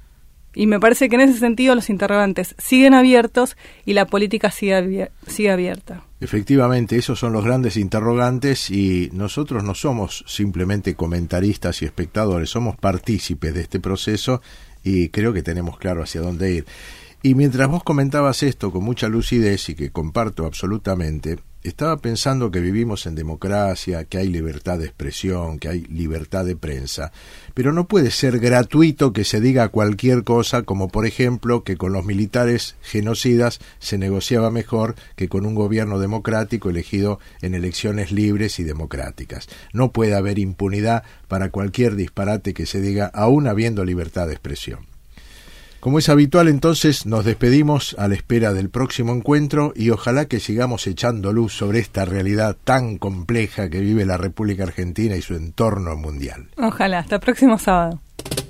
Y me parece que en ese sentido los interrogantes siguen abiertos y la política sigue, sigue abierta. Efectivamente, esos son los grandes interrogantes y nosotros no somos simplemente comentaristas y espectadores, somos partícipes de este proceso y creo que tenemos claro hacia dónde ir. Y mientras vos comentabas esto con mucha lucidez y que comparto absolutamente, estaba pensando que vivimos en democracia, que hay libertad de expresión, que hay libertad de prensa, pero no puede ser gratuito que se diga cualquier cosa, como por ejemplo que con los militares genocidas se negociaba mejor que con un gobierno democrático elegido en elecciones libres y democráticas. No puede haber impunidad para cualquier disparate que se diga, aún habiendo libertad de expresión. Como es habitual, entonces, nos despedimos a la espera del próximo encuentro y ojalá que sigamos echando luz sobre esta realidad tan compleja que vive la República Argentina y su entorno mundial. Ojalá, hasta el próximo sábado.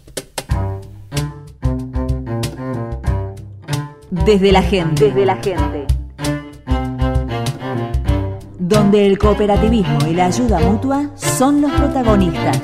Desde la gente. Desde la gente. Donde el cooperativismo y la ayuda mutua son los protagonistas.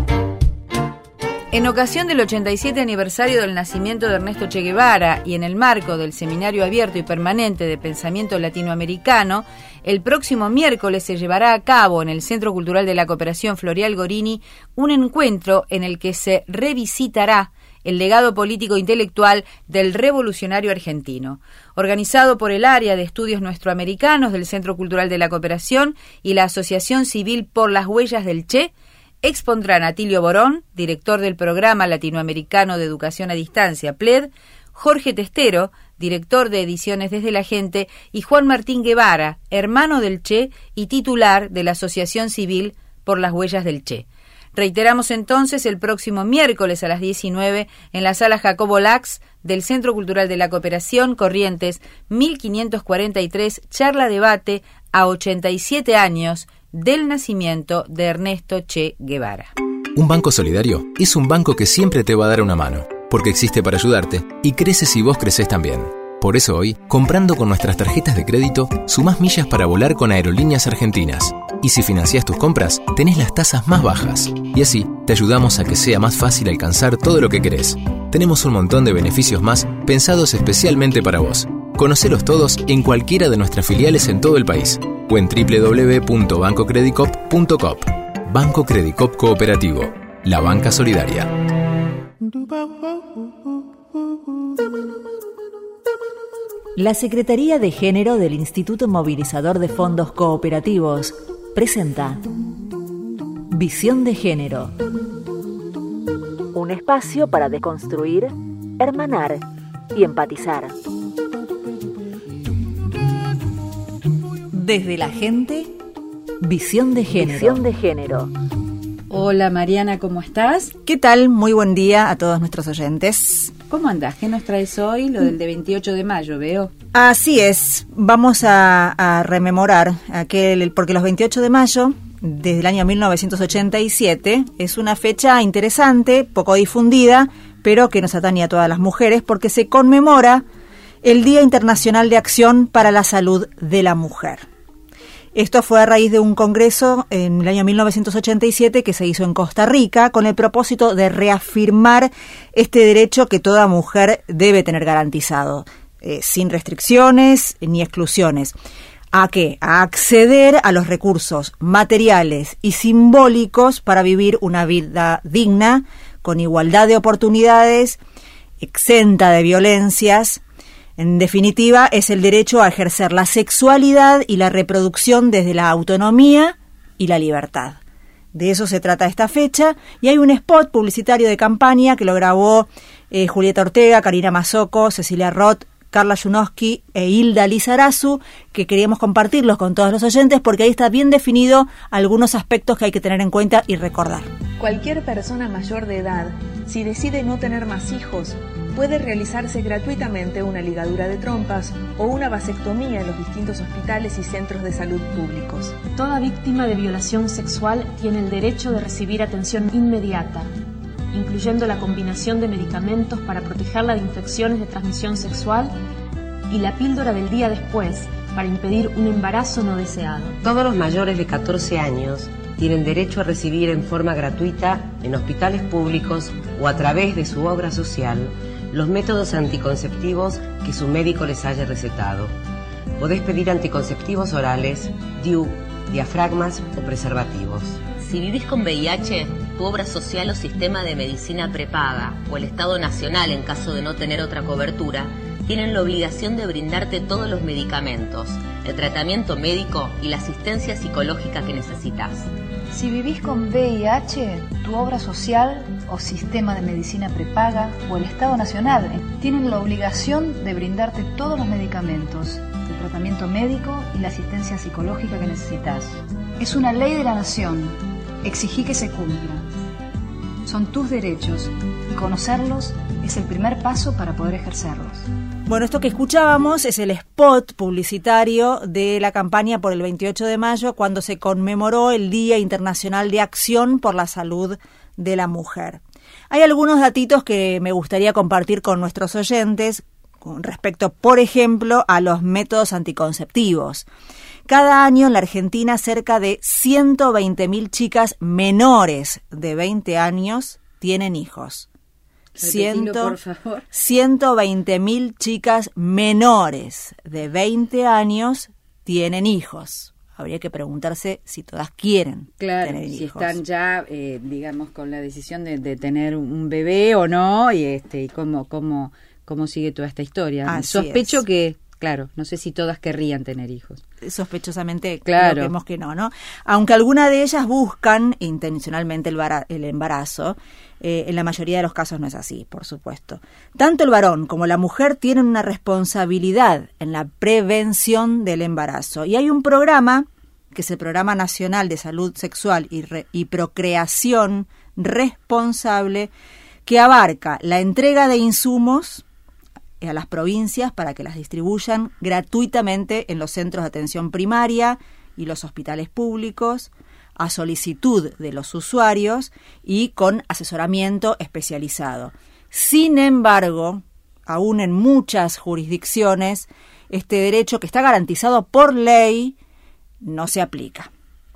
En ocasión del ochenta y siete aniversario del nacimiento de Ernesto Che Guevara y en el marco del Seminario Abierto y Permanente de Pensamiento Latinoamericano, el próximo miércoles se llevará a cabo en el Centro Cultural de la Cooperación Floreal Gorini un encuentro en el que se revisitará el legado político-intelectual del revolucionario argentino. Organizado por el Área de Estudios Nuestroamericanos del Centro Cultural de la Cooperación y la Asociación Civil por las Huellas del Che, expondrán Atilio Borón, director del Programa Latinoamericano de Educación a Distancia, P L E D, Jorge Testero, director de Ediciones Desde la Gente, y Juan Martín Guevara, hermano del Che y titular de la Asociación Civil por las Huellas del Che. Reiteramos entonces el próximo miércoles a las diecinueve en la Sala Jacobo Lax del Centro Cultural de la Cooperación, Corrientes mil quinientos cuarenta y tres, charla debate a ochenta y siete años del nacimiento de Ernesto Che Guevara. Un banco solidario es un banco que siempre te va a dar una mano, porque existe para ayudarte y crece si vos creces también. Por eso hoy, comprando con nuestras tarjetas de crédito, sumás millas para volar con Aerolíneas Argentinas. Y si financiás tus compras, tenés las tasas más bajas. Y así, te ayudamos a que sea más fácil alcanzar todo lo que querés. Tenemos un montón de beneficios más pensados especialmente para vos. Conocelos todos en cualquiera de nuestras filiales en todo el país o en doble u doble u doble u punto banco credicop punto com. Banco Credicop Cooperativo, la banca solidaria. La Secretaría de Género del Instituto Movilizador de Fondos Cooperativos presenta Visión de Género. Un espacio para deconstruir, hermanar y empatizar. Desde la gente, Visión de Género. Visión de Género. Hola Mariana, ¿cómo estás? ¿Qué tal? Muy buen día a todos nuestros oyentes. ¿Cómo andás? ¿Qué nos traes hoy? Lo del de veintiocho de mayo, veo. Así es, vamos a, a rememorar aquel, porque los veintiocho de mayo, desde el año mil novecientos ochenta y siete, es una fecha interesante, poco difundida, pero que nos atañe a todas las mujeres, porque se conmemora el Día Internacional de Acción para la Salud de la Mujer. Esto fue a raíz de un congreso en el año mil novecientos ochenta y siete que se hizo en Costa Rica con el propósito de reafirmar este derecho que toda mujer debe tener garantizado, eh, sin restricciones ni exclusiones. ¿A qué? A acceder a los recursos materiales y simbólicos para vivir una vida digna, con igualdad de oportunidades, exenta de violencias. En definitiva, es el derecho a ejercer la sexualidad y la reproducción desde la autonomía y la libertad. De eso se trata esta fecha, y hay un spot publicitario de campaña que lo grabó eh, Julieta Ortega, Karina Mazzocco, Cecilia Roth, Carla Junowski e Hilda Lizarazu, que queríamos compartirlos con todos los oyentes porque ahí está bien definido algunos aspectos que hay que tener en cuenta y recordar. Cualquier persona mayor de edad, si decide no tener más hijos, puede realizarse gratuitamente una ligadura de trompas o una vasectomía en los distintos hospitales y centros de salud públicos. Toda víctima de violación sexual tiene el derecho de recibir atención inmediata, incluyendo la combinación de medicamentos para protegerla de infecciones de transmisión sexual y la píldora del día después para impedir un embarazo no deseado. Todos los mayores de catorce años tienen derecho a recibir en forma gratuita en hospitales públicos o a través de su obra social los métodos anticonceptivos que su médico les haya recetado. Podés pedir anticonceptivos orales, D I U, diafragmas o preservativos. Si vivís con V I H, tu obra social o sistema de medicina prepaga o el Estado Nacional, en caso de no tener otra cobertura, tienen la obligación de brindarte todos los medicamentos, el tratamiento médico y la asistencia psicológica que necesitas. Si vivís con V I H, tu obra social o sistema de medicina prepaga o el Estado Nacional tienen la obligación de brindarte todos los medicamentos, el tratamiento médico y la asistencia psicológica que necesitas. Es una ley de la nación. Exigí que se cumpla. son tus derechos y conocerlos es el primer paso para poder ejercerlos. Bueno, esto que escuchábamos es el spot publicitario de la campaña por el veintiocho de mayo, cuando se conmemoró el Día Internacional de Acción por la Salud de la Mujer. Hay algunos datitos que me gustaría compartir con nuestros oyentes con respecto, por ejemplo, a los métodos anticonceptivos. Cada año en la Argentina cerca de ciento veinte mil chicas menores de veinte años tienen hijos. Repetilo, por favor. ciento veinte mil chicas menores de veinte años tienen hijos. Habría que preguntarse si todas quieren claro, tener si hijos. están ya, eh, digamos, con la decisión de, de tener un bebé o no, y este y cómo cómo cómo sigue toda esta historia. Así Sospecho es. que, claro, no sé si todas querrían tener hijos. Sospechosamente, claro, creo que vemos que no, ¿no? Aunque algunas de ellas buscan intencionalmente el, bara- el embarazo, eh, en la mayoría de los casos no es así, por supuesto. Tanto el varón como la mujer tienen una responsabilidad en la prevención del embarazo. Y hay un programa, que es el Programa Nacional de Salud Sexual y, Re- y Procreación Responsable, que abarca la entrega de insumos a las provincias para que las distribuyan gratuitamente en los centros de atención primaria y los hospitales públicos, a solicitud de los usuarios y con asesoramiento especializado. Sin embargo, aún en muchas jurisdicciones, este derecho, que está garantizado por ley, no se aplica.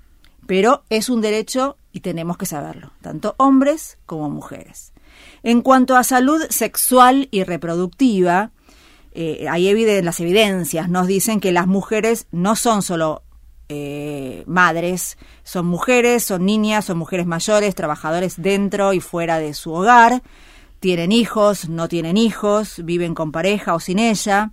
Pero es un derecho y tenemos que saberlo, tanto hombres como mujeres. En cuanto a salud sexual y reproductiva, eh, hay eviden- las evidencias nos dicen que las mujeres no son solo eh, madres, son mujeres, son niñas, son mujeres mayores, trabajadores dentro y fuera de su hogar, tienen hijos, no tienen hijos, viven con pareja o sin ella.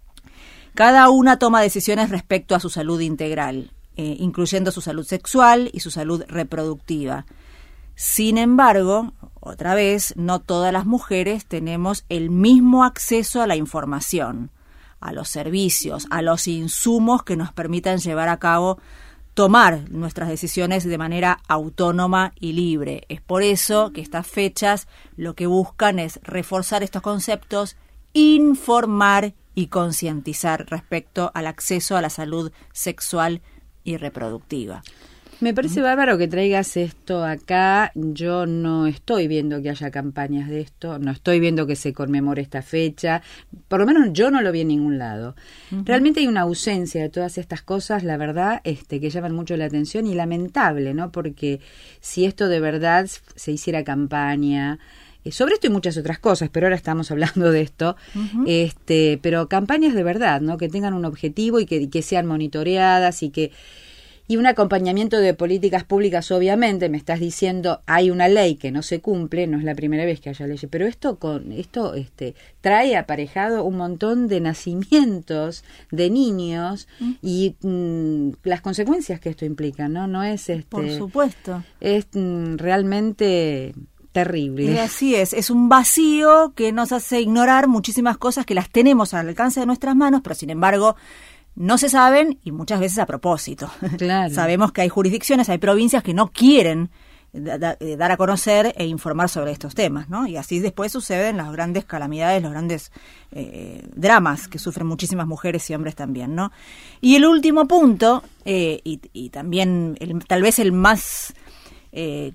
Cada una toma decisiones respecto a su salud integral, eh, incluyendo su salud sexual y su salud reproductiva. Sin embargo, otra vez, no todas las mujeres tenemos el mismo acceso a la información, a los servicios, a los insumos que nos permitan llevar a cabo, tomar nuestras decisiones de manera autónoma y libre. Es por eso que estas fechas lo que buscan es reforzar estos conceptos, informar y concientizar respecto al acceso a la salud sexual y reproductiva. Me parece bárbaro que traigas esto acá. Yo no estoy viendo que haya campañas de esto, no estoy viendo que se conmemore esta fecha, por lo menos yo no lo vi en ningún lado. Uh-huh. Realmente hay una ausencia de todas estas cosas, la verdad, este, que llaman mucho la atención y lamentable, ¿no? Porque si esto de verdad se hiciera campaña, eh, sobre esto y muchas otras cosas, pero ahora estamos hablando de esto, uh-huh. este, pero campañas de verdad, ¿no? Que tengan un objetivo y que, y que sean monitoreadas y que y un acompañamiento de políticas públicas. Obviamente me estás diciendo hay una ley que no se cumple, no es la primera vez que haya leyes, pero esto con esto este trae aparejado un montón de nacimientos de niños mm. y mm, las consecuencias que esto implica, no no es este por supuesto es mm, realmente terrible. Y así es, es un vacío que nos hace ignorar muchísimas cosas que las tenemos al alcance de nuestras manos, pero sin embargo no se saben y muchas veces a propósito. Claro. Sabemos que hay jurisdicciones, hay provincias que no quieren da, da, dar a conocer e informar sobre estos temas, ¿no? Y así después suceden las grandes calamidades, los grandes eh, dramas que sufren muchísimas mujeres y hombres también, ¿no? Y el último punto, eh, y, y también el, tal vez el más eh,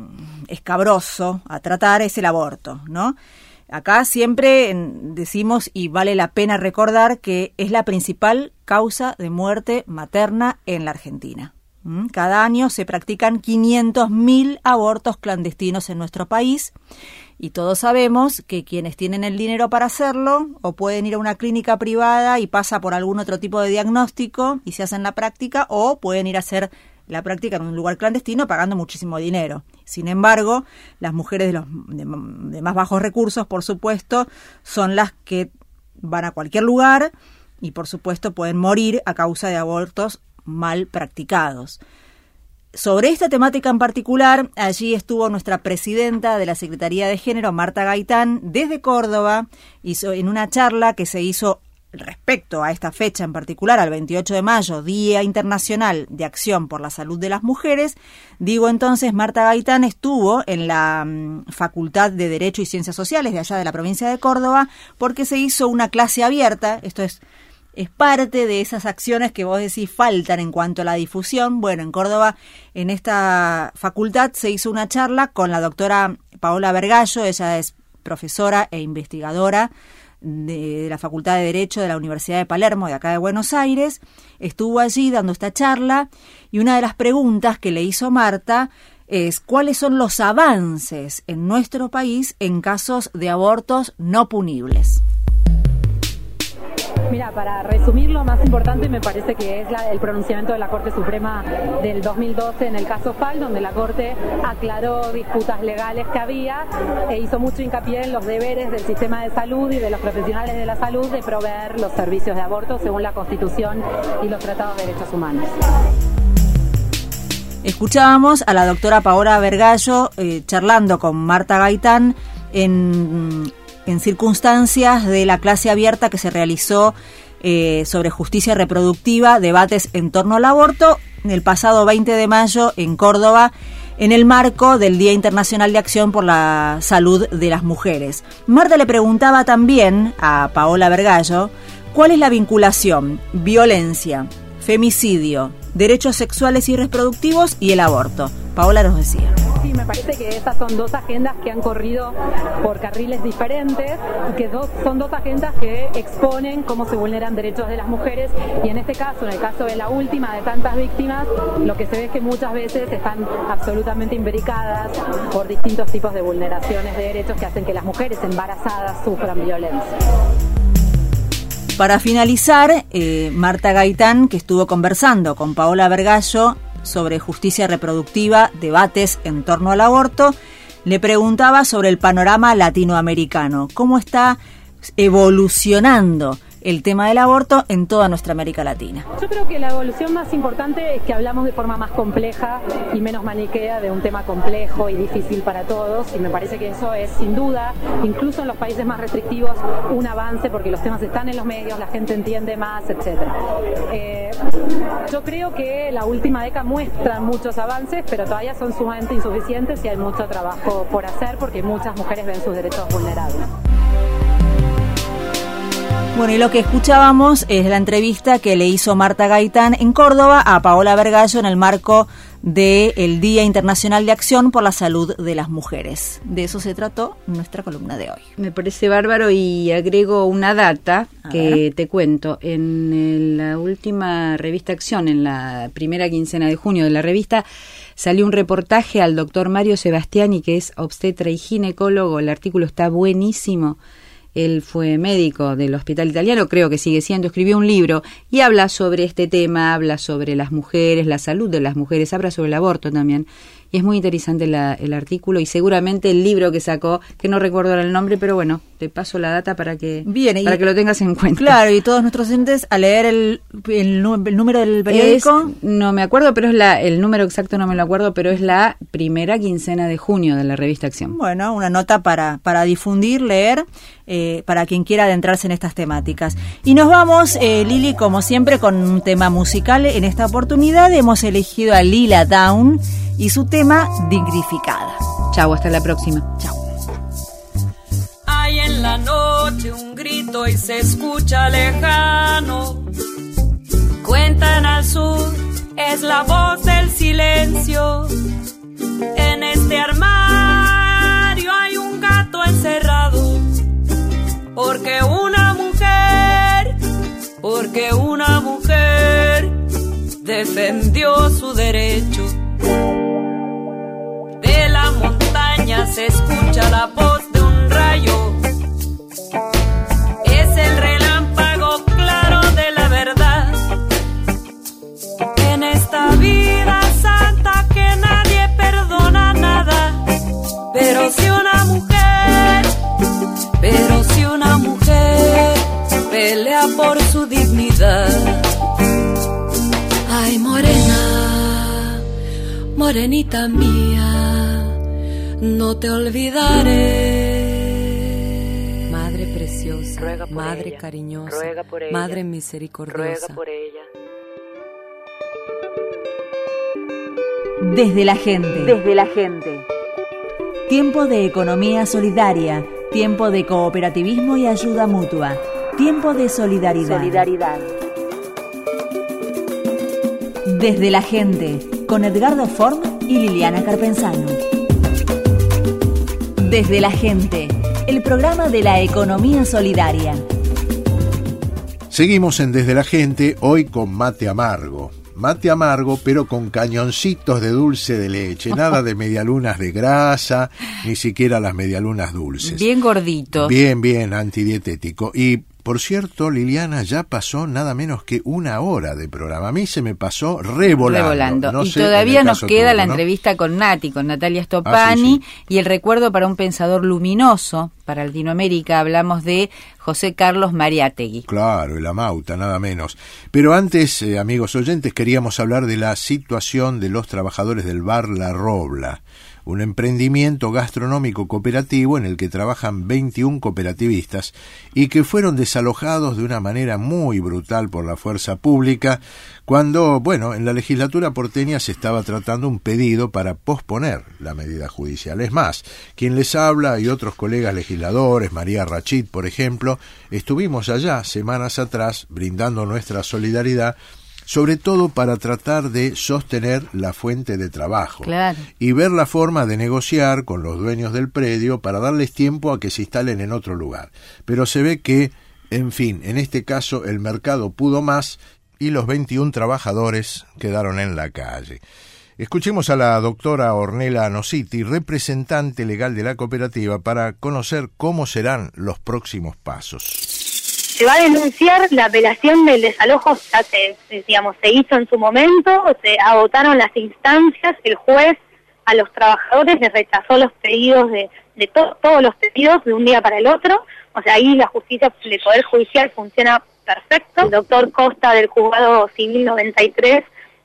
escabroso a tratar, es el aborto, ¿no? Acá siempre decimos, y vale la pena recordar, que es la principal causa de muerte materna en la Argentina. Cada año se practican quinientos mil abortos clandestinos en nuestro país y todos sabemos que quienes tienen el dinero para hacerlo o pueden ir a una clínica privada y pasa por algún otro tipo de diagnóstico y se hacen la práctica, o pueden ir a hacer la práctica en un lugar clandestino pagando muchísimo dinero. Sin embargo, las mujeres de los de, de más bajos recursos, por supuesto, son las que van a cualquier lugar y, por supuesto, pueden morir a causa de abortos mal practicados. Sobre esta temática en particular, allí estuvo nuestra presidenta de la Secretaría de Género, Marta Gaitán, desde Córdoba, hizo en una charla que se hizo respecto a esta fecha en particular, al veintiocho de mayo, Día Internacional de Acción por la Salud de las Mujeres, digo entonces, Marta Gaitán estuvo en la um, Facultad de Derecho y Ciencias Sociales de allá de la provincia de Córdoba, porque se hizo una clase abierta. Esto es, es parte de esas acciones que vos decís faltan en cuanto a la difusión. Bueno, en Córdoba, en esta facultad, se hizo una charla con la doctora Paola Vergallo. Ella es profesora e investigadora de la Facultad de Derecho de la Universidad de Palermo, de acá de Buenos Aires. Estuvo allí dando esta charla y una de las preguntas que le hizo Marta es cuáles son los avances en nuestro país en casos de abortos no punibles. Mira, para resumir, lo más importante me parece que es la, el pronunciamiento de la Corte Suprema del dos mil doce en el caso F A L, donde la Corte aclaró disputas legales que había e hizo mucho hincapié en los deberes del sistema de salud y de los profesionales de la salud de proveer los servicios de aborto según la Constitución y los tratados de derechos humanos. Escuchábamos a la doctora Paola Vergallo eh, charlando con Marta Gaitán en... en circunstancias de la clase abierta que se realizó eh, sobre justicia reproductiva, debates en torno al aborto, el pasado veinte de mayo en Córdoba, en el marco del Día Internacional de Acción por la Salud de las Mujeres. Marta le preguntaba también a Paola Vergallo cuál es la vinculación, violencia, femicidio, derechos sexuales y reproductivos y el aborto. Paola nos decía. Sí, me parece que estas son dos agendas que han corrido por carriles diferentes y que dos, son dos agendas que exponen cómo se vulneran derechos de las mujeres, y en este caso, en el caso de la última de tantas víctimas, lo que se ve es que muchas veces están absolutamente imbricadas por distintos tipos de vulneraciones de derechos que hacen que las mujeres embarazadas sufran violencia. Para finalizar, eh, Marta Gaitán, que estuvo conversando con Paola Vergallo sobre justicia reproductiva, debates en torno al aborto, le preguntaba sobre el panorama latinoamericano, cómo está evolucionando el tema del aborto en toda nuestra América Latina. Yo creo que la evolución más importante es que hablamos de forma más compleja y menos maniquea de un tema complejo y difícil para todos, y me parece que eso es sin duda, incluso en los países más restrictivos, un avance porque los temas están en los medios, la gente entiende más, etcétera. Eh, yo creo que la última década muestra muchos avances, pero todavía son sumamente insuficientes y hay mucho trabajo por hacer porque muchas mujeres ven sus derechos vulnerados. Bueno, y lo que escuchábamos es la entrevista que le hizo Marta Gaitán en Córdoba a Paola Vergallo en el marco del Día Internacional de Acción por la Salud de las Mujeres. De eso se trató nuestra columna de hoy. Me parece bárbaro y agrego una data a que ver. Te cuento. En la última revista Acción, en la primera quincena de junio de la revista, salió un reportaje al doctor Mario Sebastiani, que es obstetra y ginecólogo. El artículo está buenísimo. Él fue médico del Hospital Italiano, creo que sigue siendo, escribió un libro y habla sobre este tema, habla sobre las mujeres, la salud de las mujeres, habla sobre el aborto también. Y es muy interesante la, el artículo y seguramente el libro que sacó, que no recuerdo ahora el nombre, pero bueno, te paso la data para que Bien, para y, que lo tengas en cuenta. Claro, y todos nuestros oyentes a leer el, el, el número del periódico. Es, no me acuerdo, pero es la el número exacto no me lo acuerdo, pero es la primera quincena de junio de la revista Acción. Bueno, una nota para, para difundir, leer, eh, para quien quiera adentrarse en estas temáticas. Y nos vamos, eh, Lili, como siempre, con un tema musical. En esta oportunidad hemos elegido a Lila Downs y su tema Dignificada. Chau, hasta la próxima. Chau. Hay en la noche un grito y se escucha lejano. Cuentan al sur, es la voz del silencio. En este armario hay un gato encerrado. Porque una mujer, porque una mujer defendió su derecho. De la montaña se escucha la voz de un rayo. Es el relámpago claro de la verdad. En esta vida santa que nadie perdona nada. Pero si una mujer, pero si una mujer pelea por su dignidad. Ay, morena, morenita mía, no te olvidaré. Madre presente. preciosa, ruega por Madre ella, cariñosa, ruega por ella, Madre misericordiosa. ruega por ella. Desde la gente. Desde la gente. Tiempo de economía solidaria, tiempo de cooperativismo y ayuda mutua, tiempo de solidaridad. Solidaridad. Desde la gente, con Edgardo Form y Liliana Carpenzano. Desde la gente, el programa de la economía solidaria. Seguimos en Desde la Gente, hoy con mate amargo. Mate amargo, pero con cañoncitos de dulce de leche. Nada de medialunas de grasa, ni siquiera las medialunas dulces. Bien gordito. Bien, bien, antidietético. Y, por cierto, Liliana, ya pasó nada menos que una hora de programa. A mí se me pasó revolando. Revolando. No y sé, todavía nos queda tuyo, la ¿no? entrevista con Nati, con Natalia Stoppani, ah, sí, sí. y el recuerdo para un pensador luminoso para Latinoamérica. Hablamos de José Carlos Mariátegui. Claro, el Amauta, nada menos. Pero antes, eh, amigos oyentes, queríamos hablar de la situación de los trabajadores del bar La Robla, un emprendimiento gastronómico cooperativo en el que trabajan veintiún cooperativistas y que fueron desalojados de una manera muy brutal por la fuerza pública cuando, bueno, en la legislatura porteña se estaba tratando un pedido para posponer la medida judicial. Es más, quien les habla y otros colegas legisladores, María Rachid, por ejemplo, estuvimos allá semanas atrás brindando nuestra solidaridad, sobre todo para tratar de sostener la fuente de trabajo. Claro. Y ver la forma de negociar con los dueños del predio para darles tiempo a que se instalen en otro lugar. Pero se ve que, en fin, en este caso el mercado pudo más y los veintiún trabajadores quedaron en la calle. Escuchemos a la doctora Ornella Nositi, representante legal de la cooperativa, para conocer cómo serán los próximos pasos. Se va a denunciar la apelación del desalojo, ya se, digamos, se hizo en su momento, se agotaron las instancias, el juez a los trabajadores les rechazó los pedidos de, de to, todos los pedidos de un día para el otro, o sea, ahí la justicia, el Poder Judicial funciona perfecto. El doctor Costa del Juzgado Civil noventa y tres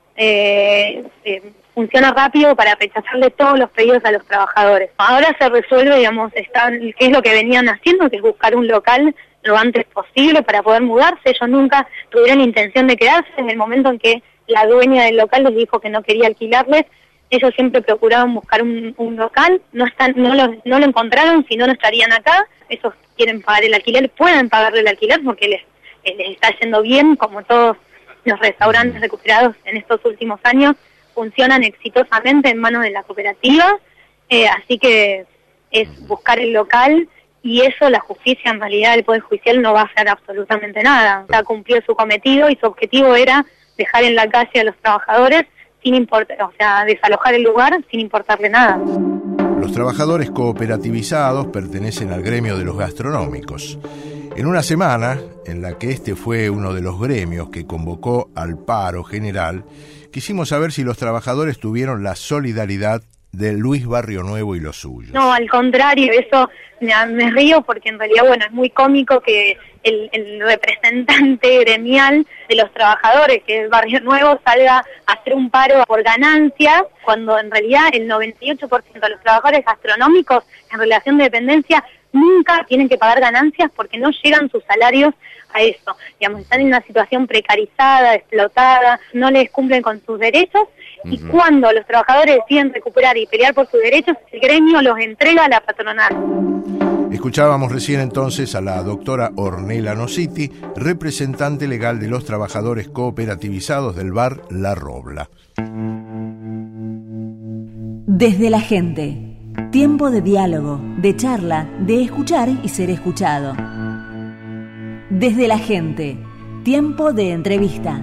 eh, eh, funciona rápido para rechazarle todos los pedidos a los trabajadores. Ahora se resuelve, digamos, está, qué es lo que venían haciendo, que es buscar un local lo antes posible para poder mudarse. Ellos nunca tuvieron intención de quedarse. En el momento en que la dueña del local les dijo que no quería alquilarles, ellos siempre procuraban buscar un, un local, no están, no lo, no lo encontraron, si no, no estarían acá. Ellos quieren pagar el alquiler, pueden pagarle el alquiler porque les, les está yendo bien, como todos los restaurantes recuperados en estos últimos años funcionan exitosamente en manos de la cooperativa, eh, así que es buscar el local. Y eso la justicia, en realidad el Poder Judicial no va a hacer absolutamente nada. Ya cumplió su cometido y su objetivo era dejar en la calle a los trabajadores sin importar, o sea, desalojar el lugar sin importarle nada. Los trabajadores cooperativizados pertenecen al gremio de los gastronómicos. En una semana en la que este fue uno de los gremios que convocó al paro general, quisimos saber si los trabajadores tuvieron la solidaridad de Luis Barrio Nuevo y los suyos. No, al contrario, eso me, me río porque en realidad, bueno, es muy cómico que el, el representante gremial de los trabajadores, que es Barrio Nuevo, salga a hacer un paro por ganancias, cuando en realidad el noventa y ocho por ciento de los trabajadores gastronómicos en relación de dependencia nunca tienen que pagar ganancias porque no llegan sus salarios a eso. Digamos, están en una situación precarizada, explotada, no les cumplen con sus derechos. Y uh-huh. Cuando los trabajadores deciden recuperar y pelear por sus derechos, el gremio los entrega a la patronal. Escuchábamos recién entonces a la doctora Ornella Nositi, representante legal de los trabajadores cooperativizados del bar La Robla. Desde la gente. Tiempo de diálogo, de charla, de escuchar y ser escuchado. Desde la gente. Tiempo de entrevista.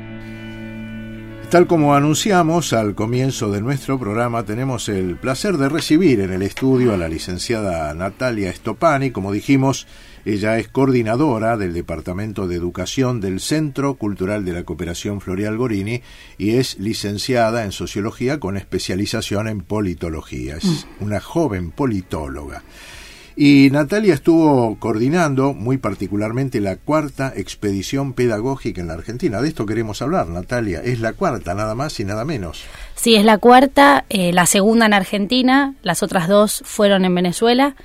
Tal como anunciamos al comienzo de nuestro programa, tenemos el placer de recibir en el estudio a la licenciada Natalia Stoppani. Como dijimos, ella es coordinadora del Departamento de Educación del Centro Cultural de la Cooperación Floreal Gorini y es licenciada en Sociología con especialización en Politología. Es una joven politóloga. Y Natalia estuvo coordinando muy particularmente la cuarta expedición pedagógica en la Argentina. De esto queremos hablar, Natalia. Es la cuarta, nada más y nada menos. Sí, es la cuarta, eh, la segunda en Argentina, las otras dos fueron en Venezuela.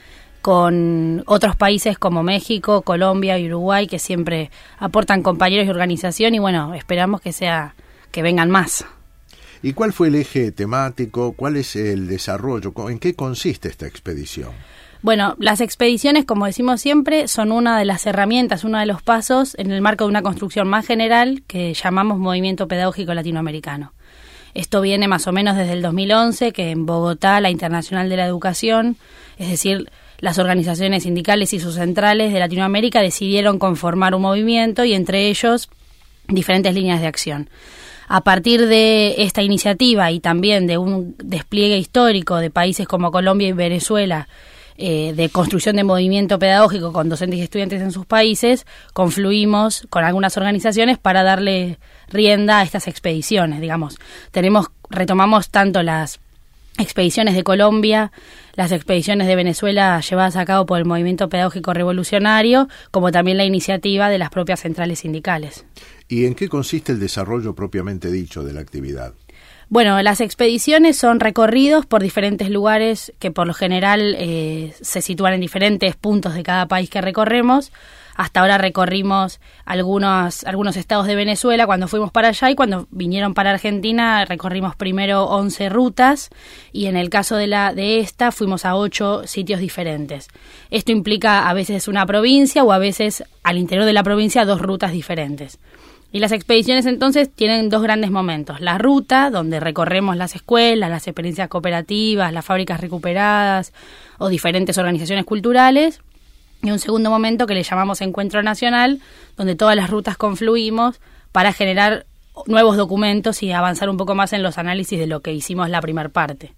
con otros países como México, Colombia y Uruguay, que siempre aportan compañeros y organización, y bueno, esperamos que sea que vengan más. ¿Y cuál fue el eje temático? ¿Cuál es el desarrollo? ¿En qué consiste esta expedición? Bueno, las expediciones, como decimos siempre, son una de las herramientas, uno de los pasos en el marco de una construcción más general que llamamos Movimiento Pedagógico Latinoamericano. Esto viene más o menos desde el dos mil once, que en Bogotá, la Internacional de la Educación, es decir, las organizaciones sindicales y sus centrales de Latinoamérica decidieron conformar un movimiento y entre ellos diferentes líneas de acción. A partir de esta iniciativa y también de un despliegue histórico de países como Colombia y Venezuela, eh, de construcción de movimiento pedagógico con docentes y estudiantes en sus países, confluimos con algunas organizaciones para darle rienda a estas expediciones, digamos. Tenemos, retomamos tanto las expediciones de Colombia, las expediciones de Venezuela llevadas a cabo por el Movimiento Pedagógico Revolucionario, como también la iniciativa de las propias centrales sindicales. ¿Y en qué consiste el desarrollo propiamente dicho de la actividad? Bueno, las expediciones son recorridos por diferentes lugares que por lo general eh, se sitúan en diferentes puntos de cada país que recorremos. Hasta ahora recorrimos algunos, algunos estados de Venezuela cuando fuimos para allá, y cuando vinieron para Argentina recorrimos primero once rutas, y en el caso de, la, de esta fuimos a ocho sitios diferentes. Esto implica a veces una provincia o a veces al interior de la provincia dos rutas diferentes. Y las expediciones entonces tienen dos grandes momentos. La ruta, donde recorremos las escuelas, las experiencias cooperativas, las fábricas recuperadas o diferentes organizaciones culturales. Y un segundo momento que le llamamos Encuentro Nacional, donde todas las rutas confluimos para generar nuevos documentos y avanzar un poco más en los análisis de lo que hicimos la primera parte.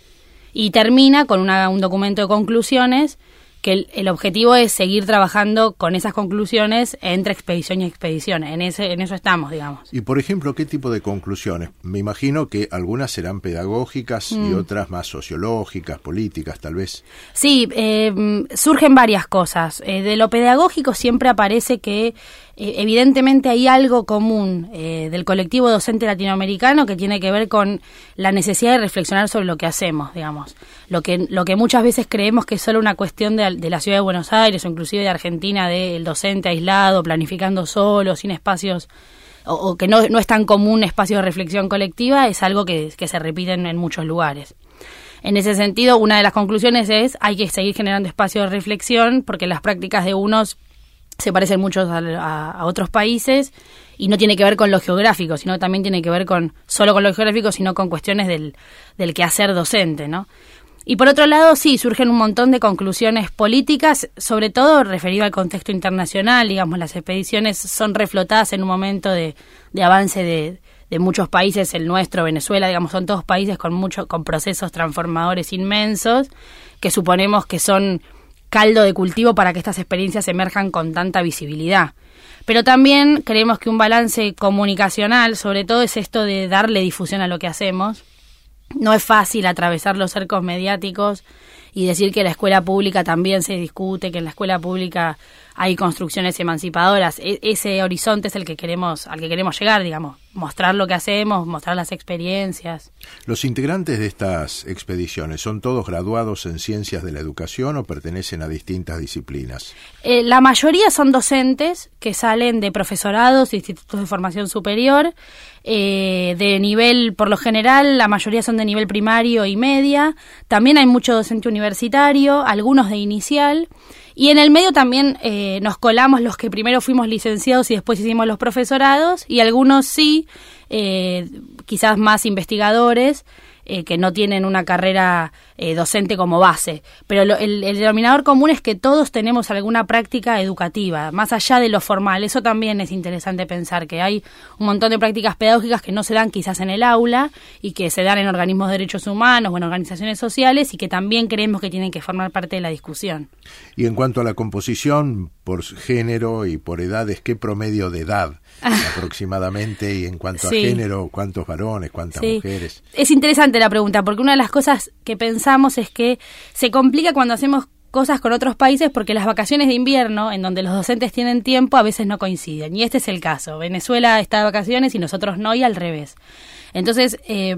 Y termina con una, un documento de conclusiones, que el, el objetivo es seguir trabajando con esas conclusiones entre expedición y expedición. En ese, en eso estamos, digamos. Y, por ejemplo, ¿qué tipo de conclusiones? Me imagino que algunas serán pedagógicas mm. y otras más sociológicas, políticas, tal vez. Sí, eh, surgen varias cosas. Eh, de lo pedagógico siempre aparece que eh, evidentemente hay algo común eh, del colectivo docente latinoamericano que tiene que ver con la necesidad de reflexionar sobre lo que hacemos, digamos. Lo que, lo que muchas veces creemos que es solo una cuestión de de la ciudad de Buenos Aires o inclusive de Argentina, del docente aislado, planificando solo, sin espacios, o, o que no, no es tan común espacio de reflexión colectiva, es algo que, que se repite en, en muchos lugares. En ese sentido, una de las conclusiones es hay que seguir generando espacios de reflexión porque las prácticas de unos se parecen mucho a, a, a otros países y no tiene que ver con lo geográfico, sino también tiene que ver con solo con lo geográfico, sino con cuestiones del, del quehacer docente, ¿no? Y por otro lado, sí, surgen un montón de conclusiones políticas, sobre todo referido al contexto internacional. Digamos, las expediciones son reflotadas en un momento de, de avance de, de muchos países, el nuestro, Venezuela, digamos, son todos países con mucho, con procesos transformadores inmensos, que suponemos que son caldo de cultivo para que estas experiencias emerjan con tanta visibilidad. Pero también creemos que un balance comunicacional, sobre todo, es esto de darle difusión a lo que hacemos. No es fácil atravesar los cercos mediáticos y decir que la escuela pública también se discute, que en la escuela pública hay construcciones emancipadoras. E- ese horizonte es el que queremos, al que queremos llegar, digamos, mostrar lo que hacemos, mostrar las experiencias. ¿Los integrantes de estas expediciones son todos graduados en ciencias de la educación o pertenecen a distintas disciplinas? Eh, la mayoría son docentes que salen de profesorados, institutos de formación superior, eh, de nivel, por lo general, la mayoría son de nivel primario y media. También hay mucho docente universitario, algunos de inicial. Y en el medio también eh, nos colamos los que primero fuimos licenciados y después hicimos los profesorados, y algunos sí, eh, quizás más investigadores, eh, que no tienen una carrera eh, docente como base. Pero lo, el, el denominador común es que todos tenemos alguna práctica educativa, más allá de lo formal. Eso también es interesante pensar, que hay un montón de prácticas pedagógicas que no se dan quizás en el aula y que se dan en organismos de derechos humanos o en organizaciones sociales y que también creemos que tienen que formar parte de la discusión. Y en cuanto a la composición por género y por edades, ¿qué promedio de edad aproximadamente? Y en cuanto sí. a género, ¿cuántos varones, cuántas sí. mujeres? Es interesante la pregunta, porque una de las cosas que pensamos es que se complica cuando hacemos cosas con otros países porque las vacaciones de invierno, en donde los docentes tienen tiempo, a veces no coinciden. Y este es el caso. Venezuela está de vacaciones y nosotros no, y al revés. Entonces, eh,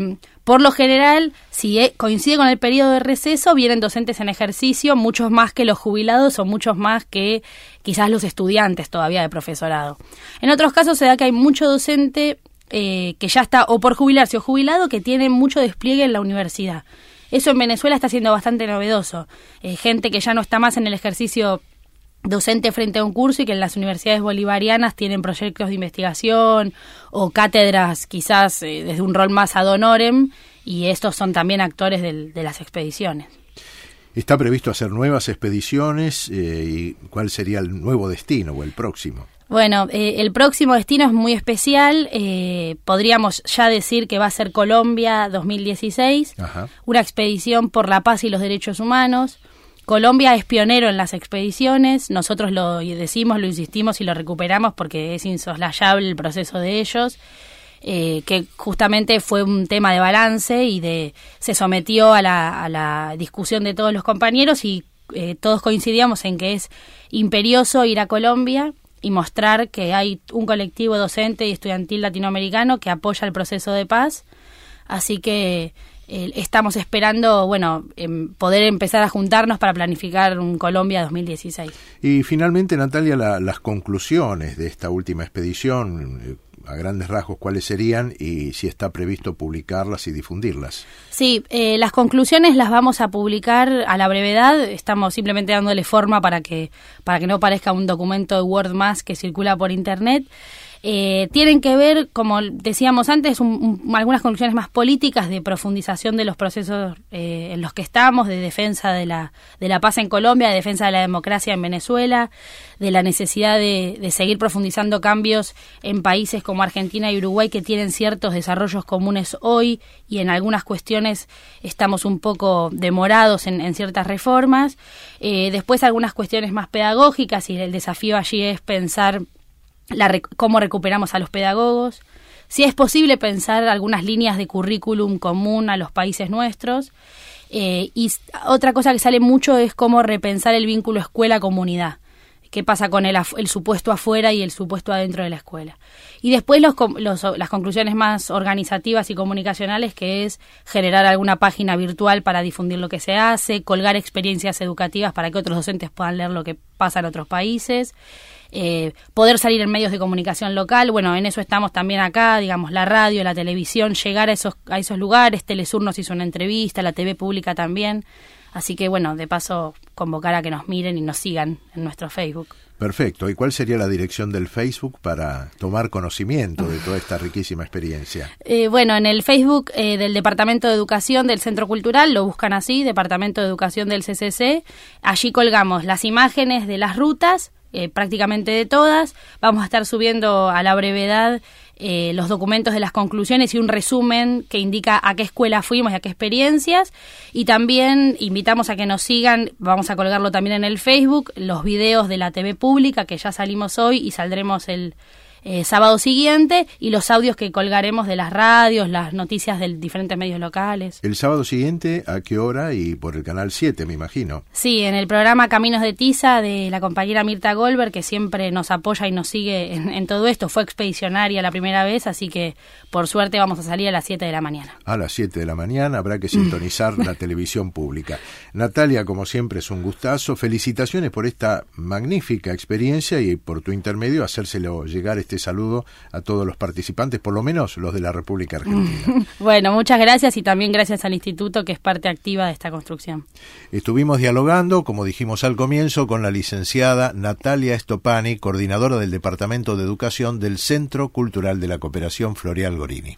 por lo general, si e- coincide con el periodo de receso, vienen docentes en ejercicio, muchos más que los jubilados o muchos más que quizás los estudiantes todavía de profesorado. En otros casos se da que hay mucho docente eh, que ya está o por jubilarse o jubilado que tiene mucho despliegue en la universidad. Eso en Venezuela está siendo bastante novedoso. Eh, gente que ya no está más en el ejercicio docente frente a un curso y que en las universidades bolivarianas tienen proyectos de investigación o cátedras quizás eh, desde un rol más ad honorem, y estos son también actores del, de las expediciones. ¿Está previsto hacer nuevas expediciones eh, y cuál sería el nuevo destino o el próximo? Bueno, eh, el próximo destino es muy especial. Eh, podríamos ya decir que va a ser Colombia dos mil dieciséis, Ajá. una expedición por la paz y los derechos humanos. Colombia es pionero en las expediciones, nosotros lo decimos, lo insistimos y lo recuperamos porque es insoslayable el proceso de ellos, eh, que justamente fue un tema de balance y de se sometió a la, a la discusión de todos los compañeros y eh, todos coincidíamos en que es imperioso ir a Colombia y mostrar que hay un colectivo docente y estudiantil latinoamericano que apoya el proceso de paz, así que Eh, estamos esperando, bueno, eh, poder empezar a juntarnos para planificar un Colombia dos mil dieciséis. Y finalmente, Natalia, la, las conclusiones de esta última expedición, eh, a grandes rasgos, ¿cuáles serían y si está previsto publicarlas y difundirlas? Sí, eh, las conclusiones las vamos a publicar a la brevedad. Estamos simplemente dándole forma para que para que no parezca un documento de Word más que circula por Internet. Eh, tienen que ver, como decíamos antes, un, un, algunas conclusiones más políticas de profundización de los procesos eh, en los que estamos, de defensa de la, de la paz en Colombia, de defensa de la democracia en Venezuela, de la necesidad de, de seguir profundizando cambios en países como Argentina y Uruguay que tienen ciertos desarrollos comunes hoy y en algunas cuestiones estamos un poco demorados en, en ciertas reformas. Eh, después algunas cuestiones más pedagógicas y el desafío allí es pensar La rec- cómo recuperamos a los pedagogos, si es posible pensar algunas líneas de currículum común a los países nuestros, eh, y otra cosa que sale mucho es cómo repensar el vínculo escuela-comunidad, qué pasa con el, af- el supuesto afuera y el supuesto adentro de la escuela. Y después los, los, las conclusiones más organizativas y comunicacionales, que es generar alguna página virtual para difundir lo que se hace, colgar experiencias educativas para que otros docentes puedan leer lo que pasa en otros países, Eh, poder salir en medios de comunicación local. Bueno, en eso estamos también acá, digamos, la radio, la televisión, llegar a esos, a esos lugares. Telesur nos hizo una entrevista, la T V pública también, así que bueno, de paso convocar a que nos miren y nos sigan en nuestro Facebook. Perfecto. ¿Y cuál sería la dirección del Facebook para tomar conocimiento de toda esta riquísima experiencia? Eh, bueno, en el Facebook eh, del Departamento de Educación del Centro Cultural, lo buscan así, Departamento de Educación del C C C, allí colgamos las imágenes de las rutas, Eh, prácticamente de todas. Vamos a estar subiendo a la brevedad eh, los documentos de las conclusiones y un resumen que indica a qué escuela fuimos y a qué experiencias, y también invitamos a que nos sigan, vamos a colgarlo también en el Facebook, los videos de la T V pública que ya salimos hoy y saldremos el Eh, sábado siguiente, y los audios que colgaremos de las radios, las noticias de diferentes medios locales. ¿El sábado siguiente a qué hora? Y por el Canal siete, me imagino. Sí, en el programa Caminos de Tiza de la compañera Mirta Goldberg, que siempre nos apoya y nos sigue en, en todo esto. Fue expedicionaria la primera vez, así que por suerte vamos a salir a las siete de la mañana. A las siete de la mañana habrá que sintonizar la televisión pública. Natalia, como siempre, es un gustazo. Felicitaciones por esta magnífica experiencia y por tu intermedio hacérselo llegar este saludo a todos los participantes, por lo menos los de la República Argentina. Bueno, muchas gracias, y también gracias al Instituto, que es parte activa de esta construcción. Estuvimos dialogando, como dijimos al comienzo, con la licenciada Natalia Stopani, coordinadora del Departamento de Educación del Centro Cultural de la Cooperación Floreal Gorini.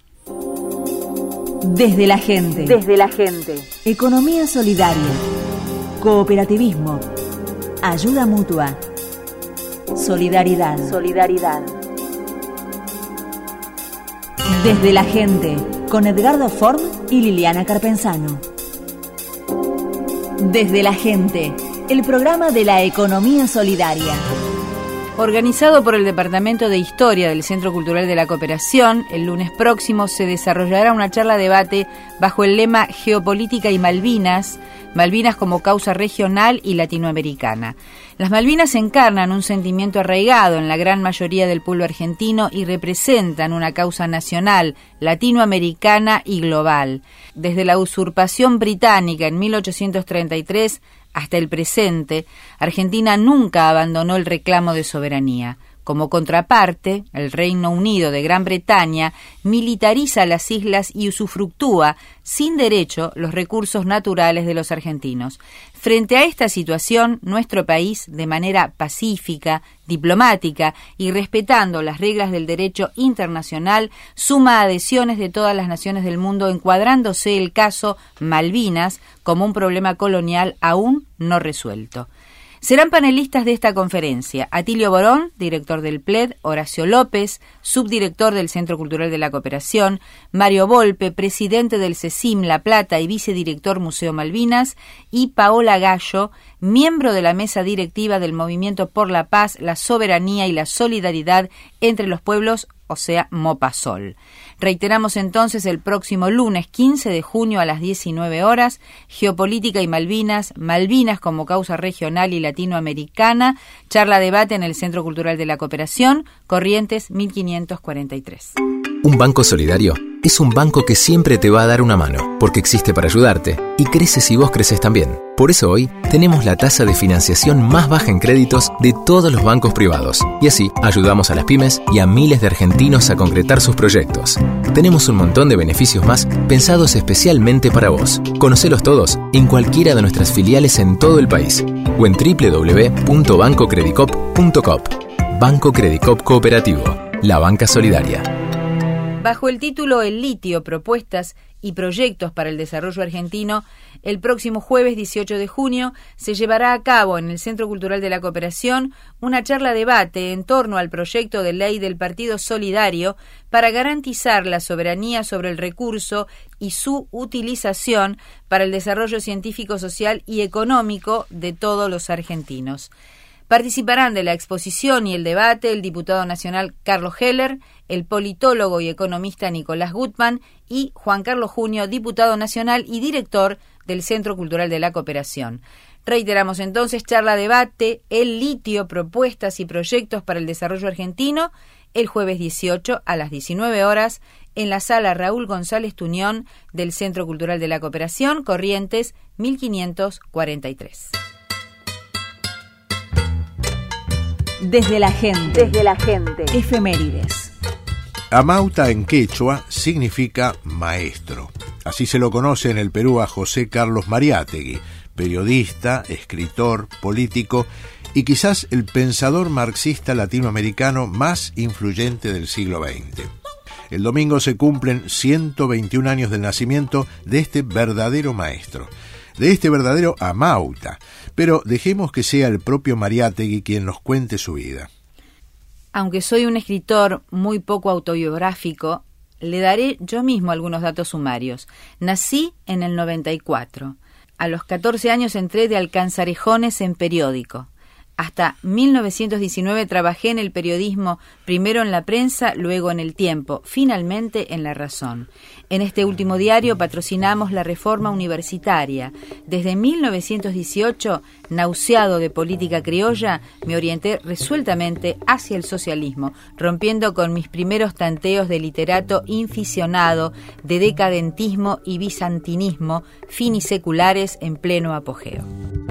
Desde la gente. Desde la gente. Economía solidaria. Cooperativismo. Ayuda mutua. Solidaridad. Solidaridad. Desde la gente, con Edgardo Form y Liliana Carpenzano. Desde la gente, el programa de la economía solidaria. Organizado por el Departamento de Historia del Centro Cultural de la Cooperación, el lunes próximo se desarrollará una charla-debate bajo el lema Geopolítica y Malvinas, Malvinas como causa regional y latinoamericana. Las Malvinas encarnan un sentimiento arraigado en la gran mayoría del pueblo argentino y representan una causa nacional, latinoamericana y global. Desde la usurpación británica en mil ochocientos treinta y tres hasta el presente, Argentina nunca abandonó el reclamo de soberanía. Como contraparte, el Reino Unido de Gran Bretaña militariza las islas y usufructúa sin derecho los recursos naturales de los argentinos. Frente a esta situación, nuestro país, de manera pacífica, diplomática y respetando las reglas del derecho internacional, suma adhesiones de todas las naciones del mundo, encuadrándose el caso Malvinas como un problema colonial aún no resuelto. Serán panelistas de esta conferencia Atilio Borón, director del P L E D, Horacio López, subdirector del Centro Cultural de la Cooperación, Mario Volpe, presidente del CECIM La Plata y vicedirector Museo Malvinas, y Paola Gallo, miembro de la mesa directiva del Movimiento por la Paz, la Soberanía y la Solidaridad entre los Pueblos, o sea, MOPASOL. Reiteramos entonces el próximo lunes quince de junio a las diecinueve horas, Geopolítica y Malvinas, Malvinas como causa regional y latinoamericana, charla-debate en el Centro Cultural de la Cooperación, Corrientes mil quinientos cuarenta y tres. Un banco solidario es un banco que siempre te va a dar una mano, porque existe para ayudarte y crece si vos creces también. Por eso hoy tenemos la tasa de financiación más baja en créditos de todos los bancos privados. Y así ayudamos a las pymes y a miles de argentinos a concretar sus proyectos. Tenemos un montón de beneficios más pensados especialmente para vos. Conocelos todos en cualquiera de nuestras filiales en todo el país o en doble u doble u doble u punto banco credicop punto com. Banco Credicop Cooperativo, la banca solidaria. Bajo el título El litio, propuestas y proyectos para el desarrollo argentino, el próximo jueves dieciocho de junio se llevará a cabo en el Centro Cultural de la Cooperación una charla-debate en torno al proyecto de ley del Partido Solidario para garantizar la soberanía sobre el recurso y su utilización para el desarrollo científico, social y económico de todos los argentinos. Participarán de la exposición y el debate el diputado nacional Carlos Heller, el politólogo y economista Nicolás Gutmann y Juan Carlos Junio, diputado nacional y director del Centro Cultural de la Cooperación. Reiteramos entonces, charla-debate, el litio, propuestas y proyectos para el desarrollo argentino, el jueves dieciocho a las diecinueve horas en la sala Raúl González Tuñón del Centro Cultural de la Cooperación, Corrientes mil quinientos cuarenta y tres. Desde la gente. Desde la gente. Efemérides. Amauta en quechua significa maestro. Así se lo conoce en el Perú a José Carlos Mariátegui, periodista, escritor, político y quizás el pensador marxista latinoamericano más influyente del siglo veinte. El domingo se cumplen ciento veintiún años del nacimiento de este verdadero maestro, de este verdadero Amauta, pero dejemos que sea el propio Mariátegui quien nos cuente su vida. Aunque soy un escritor muy poco autobiográfico, le daré yo mismo algunos datos sumarios. Nací en el noventa y cuatro. A los catorce años entré de alcanzarejones en periódico. Hasta mil novecientos diecinueve trabajé en el periodismo, primero en La Prensa, luego en El Tiempo, finalmente en La Razón. En este último diario patrocinamos la reforma universitaria. Desde mil novecientos dieciocho, nauseado de política criolla, me orienté resueltamente hacia el socialismo, rompiendo con mis primeros tanteos de literato inficionado, de decadentismo y bizantinismo, finiseculares en pleno apogeo.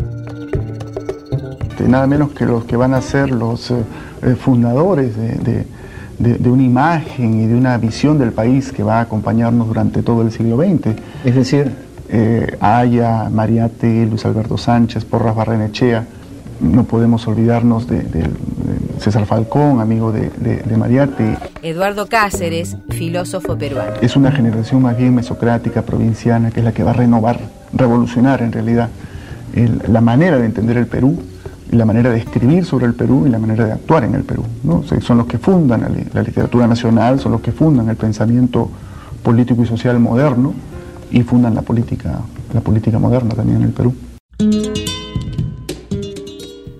Nada menos que los que van a ser los eh, fundadores de, de, de, de una imagen y de una visión del país que va a acompañarnos durante todo el siglo veinte. Es decir, eh, Aya, Mariátegui, Luis Alberto Sánchez, Porras Barrenechea. No podemos olvidarnos de, de, de César Falcón, amigo de, de, de Mariátegui. Eduardo Cáceres, filósofo peruano. Es una generación más bien mesocrática, provinciana, que es la que va a renovar, revolucionar en realidad el, la manera de entender el Perú, la manera de escribir sobre el Perú y la manera de actuar en el Perú, ¿no? O sea, son los que fundan la, la literatura nacional, son los que fundan el pensamiento político y social moderno y fundan la política, la política moderna también en el Perú.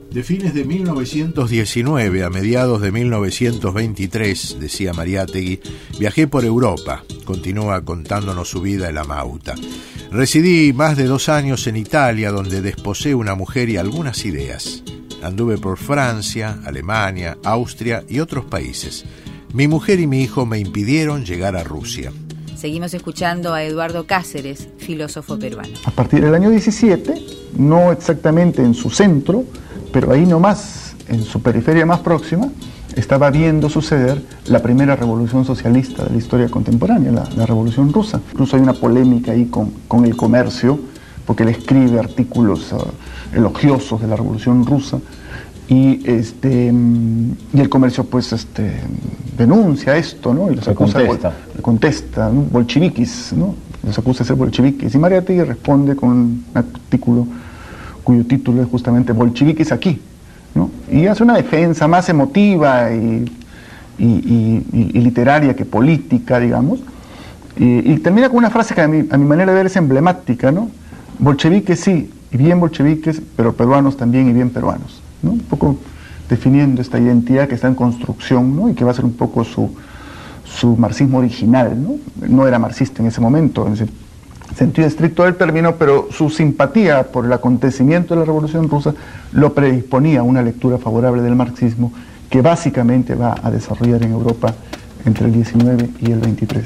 De fines de mil novecientos diecinueve a mediados de mil novecientos veintitrés, decía Mariátegui, viajé por Europa. Continúa contándonos su vida en la Mauta. Residí más de dos años en Italia, donde desposé una mujer y algunas ideas. Anduve por Francia, Alemania, Austria y otros países. Mi mujer y mi hijo me impidieron llegar a Rusia. Seguimos escuchando a Eduardo Cáceres, filósofo peruano. A partir del año diecisiete, no exactamente en su centro, pero ahí nomás, en su periferia más próxima, estaba viendo suceder la primera revolución socialista de la historia contemporánea, la, la revolución rusa. Incluso hay una polémica ahí con, con el comercio, porque él escribe artículos uh, elogiosos de la revolución rusa, y, este, y el comercio pues este, denuncia esto, ¿no? Y los acusa, contesta, bol, contesta ¿no? bolcheviquis, ¿no? Los acusa de ser bolcheviquis. Y Mariátegui responde con un artículo cuyo título es justamente Bolcheviques aquí, ¿no? Y hace una defensa más emotiva y, y, y, y, y literaria que política, digamos, y, y termina con una frase que a mi, a mi manera de ver es emblemática, ¿no? Bolcheviques sí, y bien bolcheviques, pero peruanos también y bien peruanos, ¿no? Un poco definiendo esta identidad que está en construcción, ¿no? Y que va a ser un poco su, su marxismo original, ¿no? No era marxista en ese momento, en ese sentido estricto del término, pero su simpatía por el acontecimiento de la Revolución Rusa lo predisponía a una lectura favorable del marxismo que básicamente va a desarrollar en Europa entre el diecinueve y el veintitrés.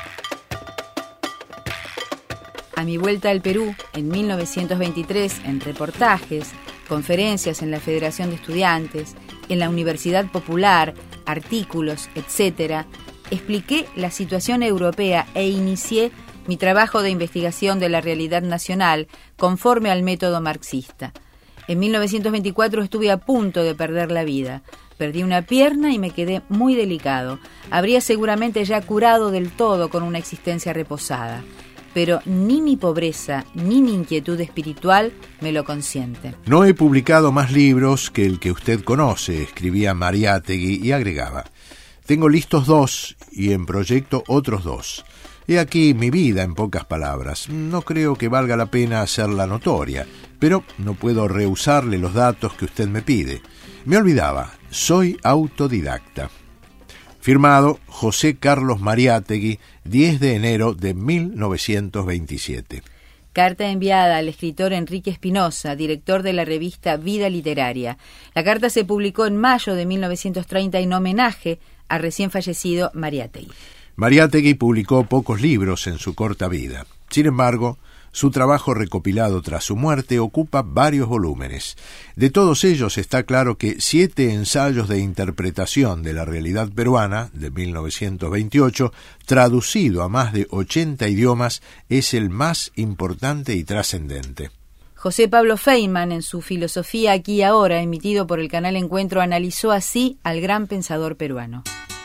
A mi vuelta al Perú, en mil novecientos veintitrés, en reportajes, conferencias en la Federación de Estudiantes, en la Universidad Popular, artículos, etcétera, expliqué la situación europea e inicié mi trabajo de investigación de la realidad nacional conforme al método marxista. En mil novecientos veinticuatro estuve a punto de perder la vida. Perdí una pierna y me quedé muy delicado. Habría seguramente ya curado del todo con una existencia reposada. Pero ni mi pobreza ni mi inquietud espiritual me lo consienten. No he publicado más libros que el que usted conoce, escribía Mariátegui y agregaba: tengo listos dos y en proyecto otros dos. He aquí mi vida en pocas palabras. No creo que valga la pena hacerla notoria, pero no puedo rehusarle los datos que usted me pide. Me olvidaba, soy autodidacta. Firmado José Carlos Mariátegui, diez de enero de mil novecientos veintisiete. Carta enviada al escritor Enrique Espinosa, director de la revista Vida Literaria. La carta se publicó en mayo de mil novecientos treinta en homenaje al recién fallecido Mariátegui. Mariátegui publicó pocos libros en su corta vida. Sin embargo, su trabajo recopilado tras su muerte ocupa varios volúmenes. De todos ellos está claro que Siete ensayos de interpretación de la realidad peruana, de mil novecientos veintiocho, traducido a más de ochenta idiomas, es el más importante y trascendente. José Pablo Feynman, en su Filosofía aquí y ahora, emitido por el canal Encuentro, analizó así al gran pensador peruano.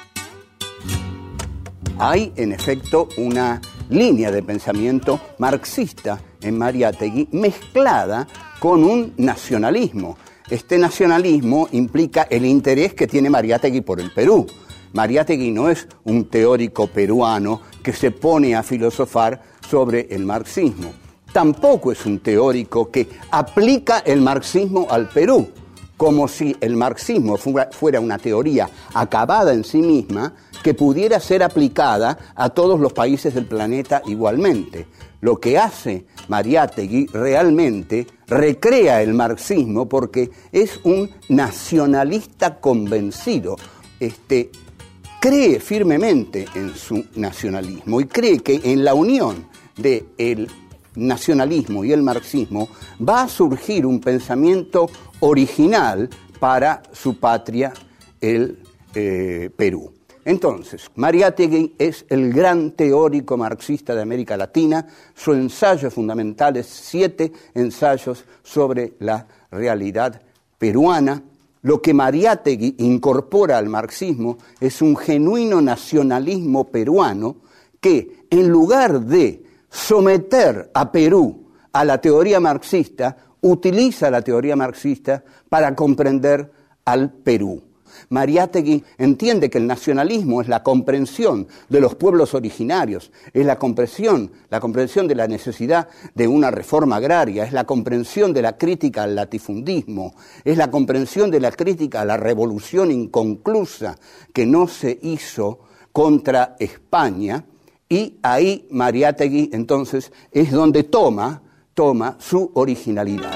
Hay, en efecto, una línea de pensamiento marxista en Mariátegui mezclada con un nacionalismo. Este nacionalismo implica el interés que tiene Mariátegui por el Perú. Mariátegui no es un teórico peruano que se pone a filosofar sobre el marxismo. Tampoco es un teórico que aplica el marxismo al Perú, como si el marxismo fuera una teoría acabada en sí misma que pudiera ser aplicada a todos los países del planeta igualmente. Lo que hace Mariátegui realmente recrea el marxismo porque es un nacionalista convencido. Este, cree firmemente en su nacionalismo y cree que en la unión del nacionalismo y el marxismo va a surgir un pensamiento original para su patria, el eh, Perú. Entonces, Mariátegui es el gran teórico marxista de América Latina. Su ensayo fundamental es Siete ensayos sobre la realidad peruana. Lo que Mariátegui incorpora al marxismo es un genuino nacionalismo peruano que, en lugar de someter a Perú a la teoría marxista, utiliza la teoría marxista para comprender al Perú. Mariátegui entiende que el nacionalismo es la comprensión de los pueblos originarios, es la comprensión, la comprensión de la necesidad de una reforma agraria, es la comprensión de la crítica al latifundismo, es la comprensión de la crítica a la revolución inconclusa que no se hizo contra España, y ahí Mariátegui entonces es donde toma, toma su originalidad.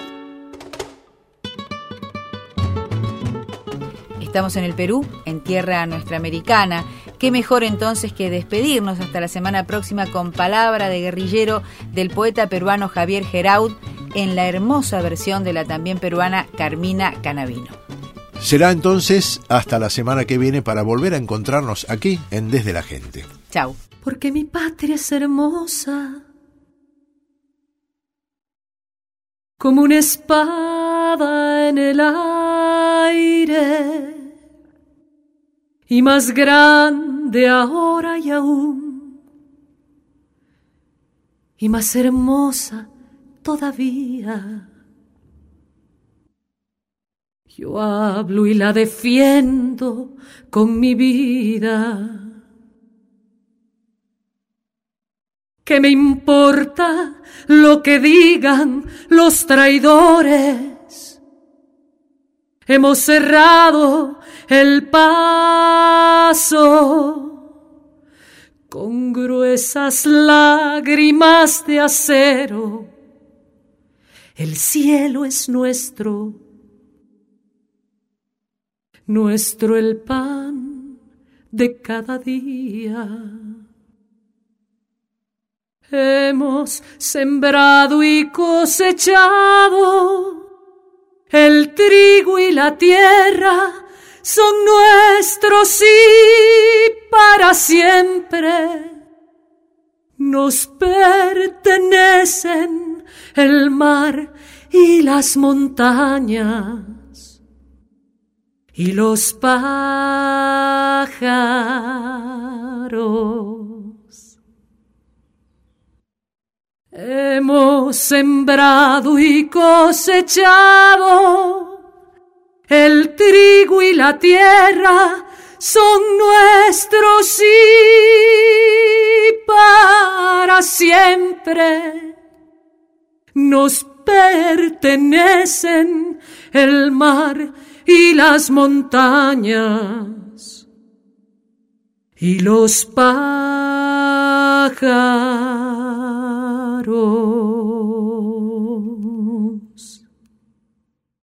Estamos en el Perú, en tierra nuestra americana. Qué mejor entonces que despedirnos hasta la semana próxima con Palabra de Guerrillero del poeta peruano Javier Geraud en la hermosa versión de la también peruana Carmina Canavino. Será entonces hasta la semana que viene para volver a encontrarnos aquí en Desde la Gente. Chau. Porque mi patria es hermosa, como una espada en el aire, y más grande ahora y aún, y más hermosa todavía. Yo hablo y la defiendo con mi vida. ¿Qué me importa lo que digan los traidores? Hemos cerrado el paso con gruesas lágrimas de acero. El cielo es nuestro, nuestro el pan de cada día. Hemos sembrado y cosechado, el trigo y la tierra son nuestros y para siempre nos pertenecen el mar y las montañas y los pájaros. Hemos sembrado y cosechado, el trigo y la tierra son nuestros y para siempre nos pertenecen el mar y las montañas y los pájaros.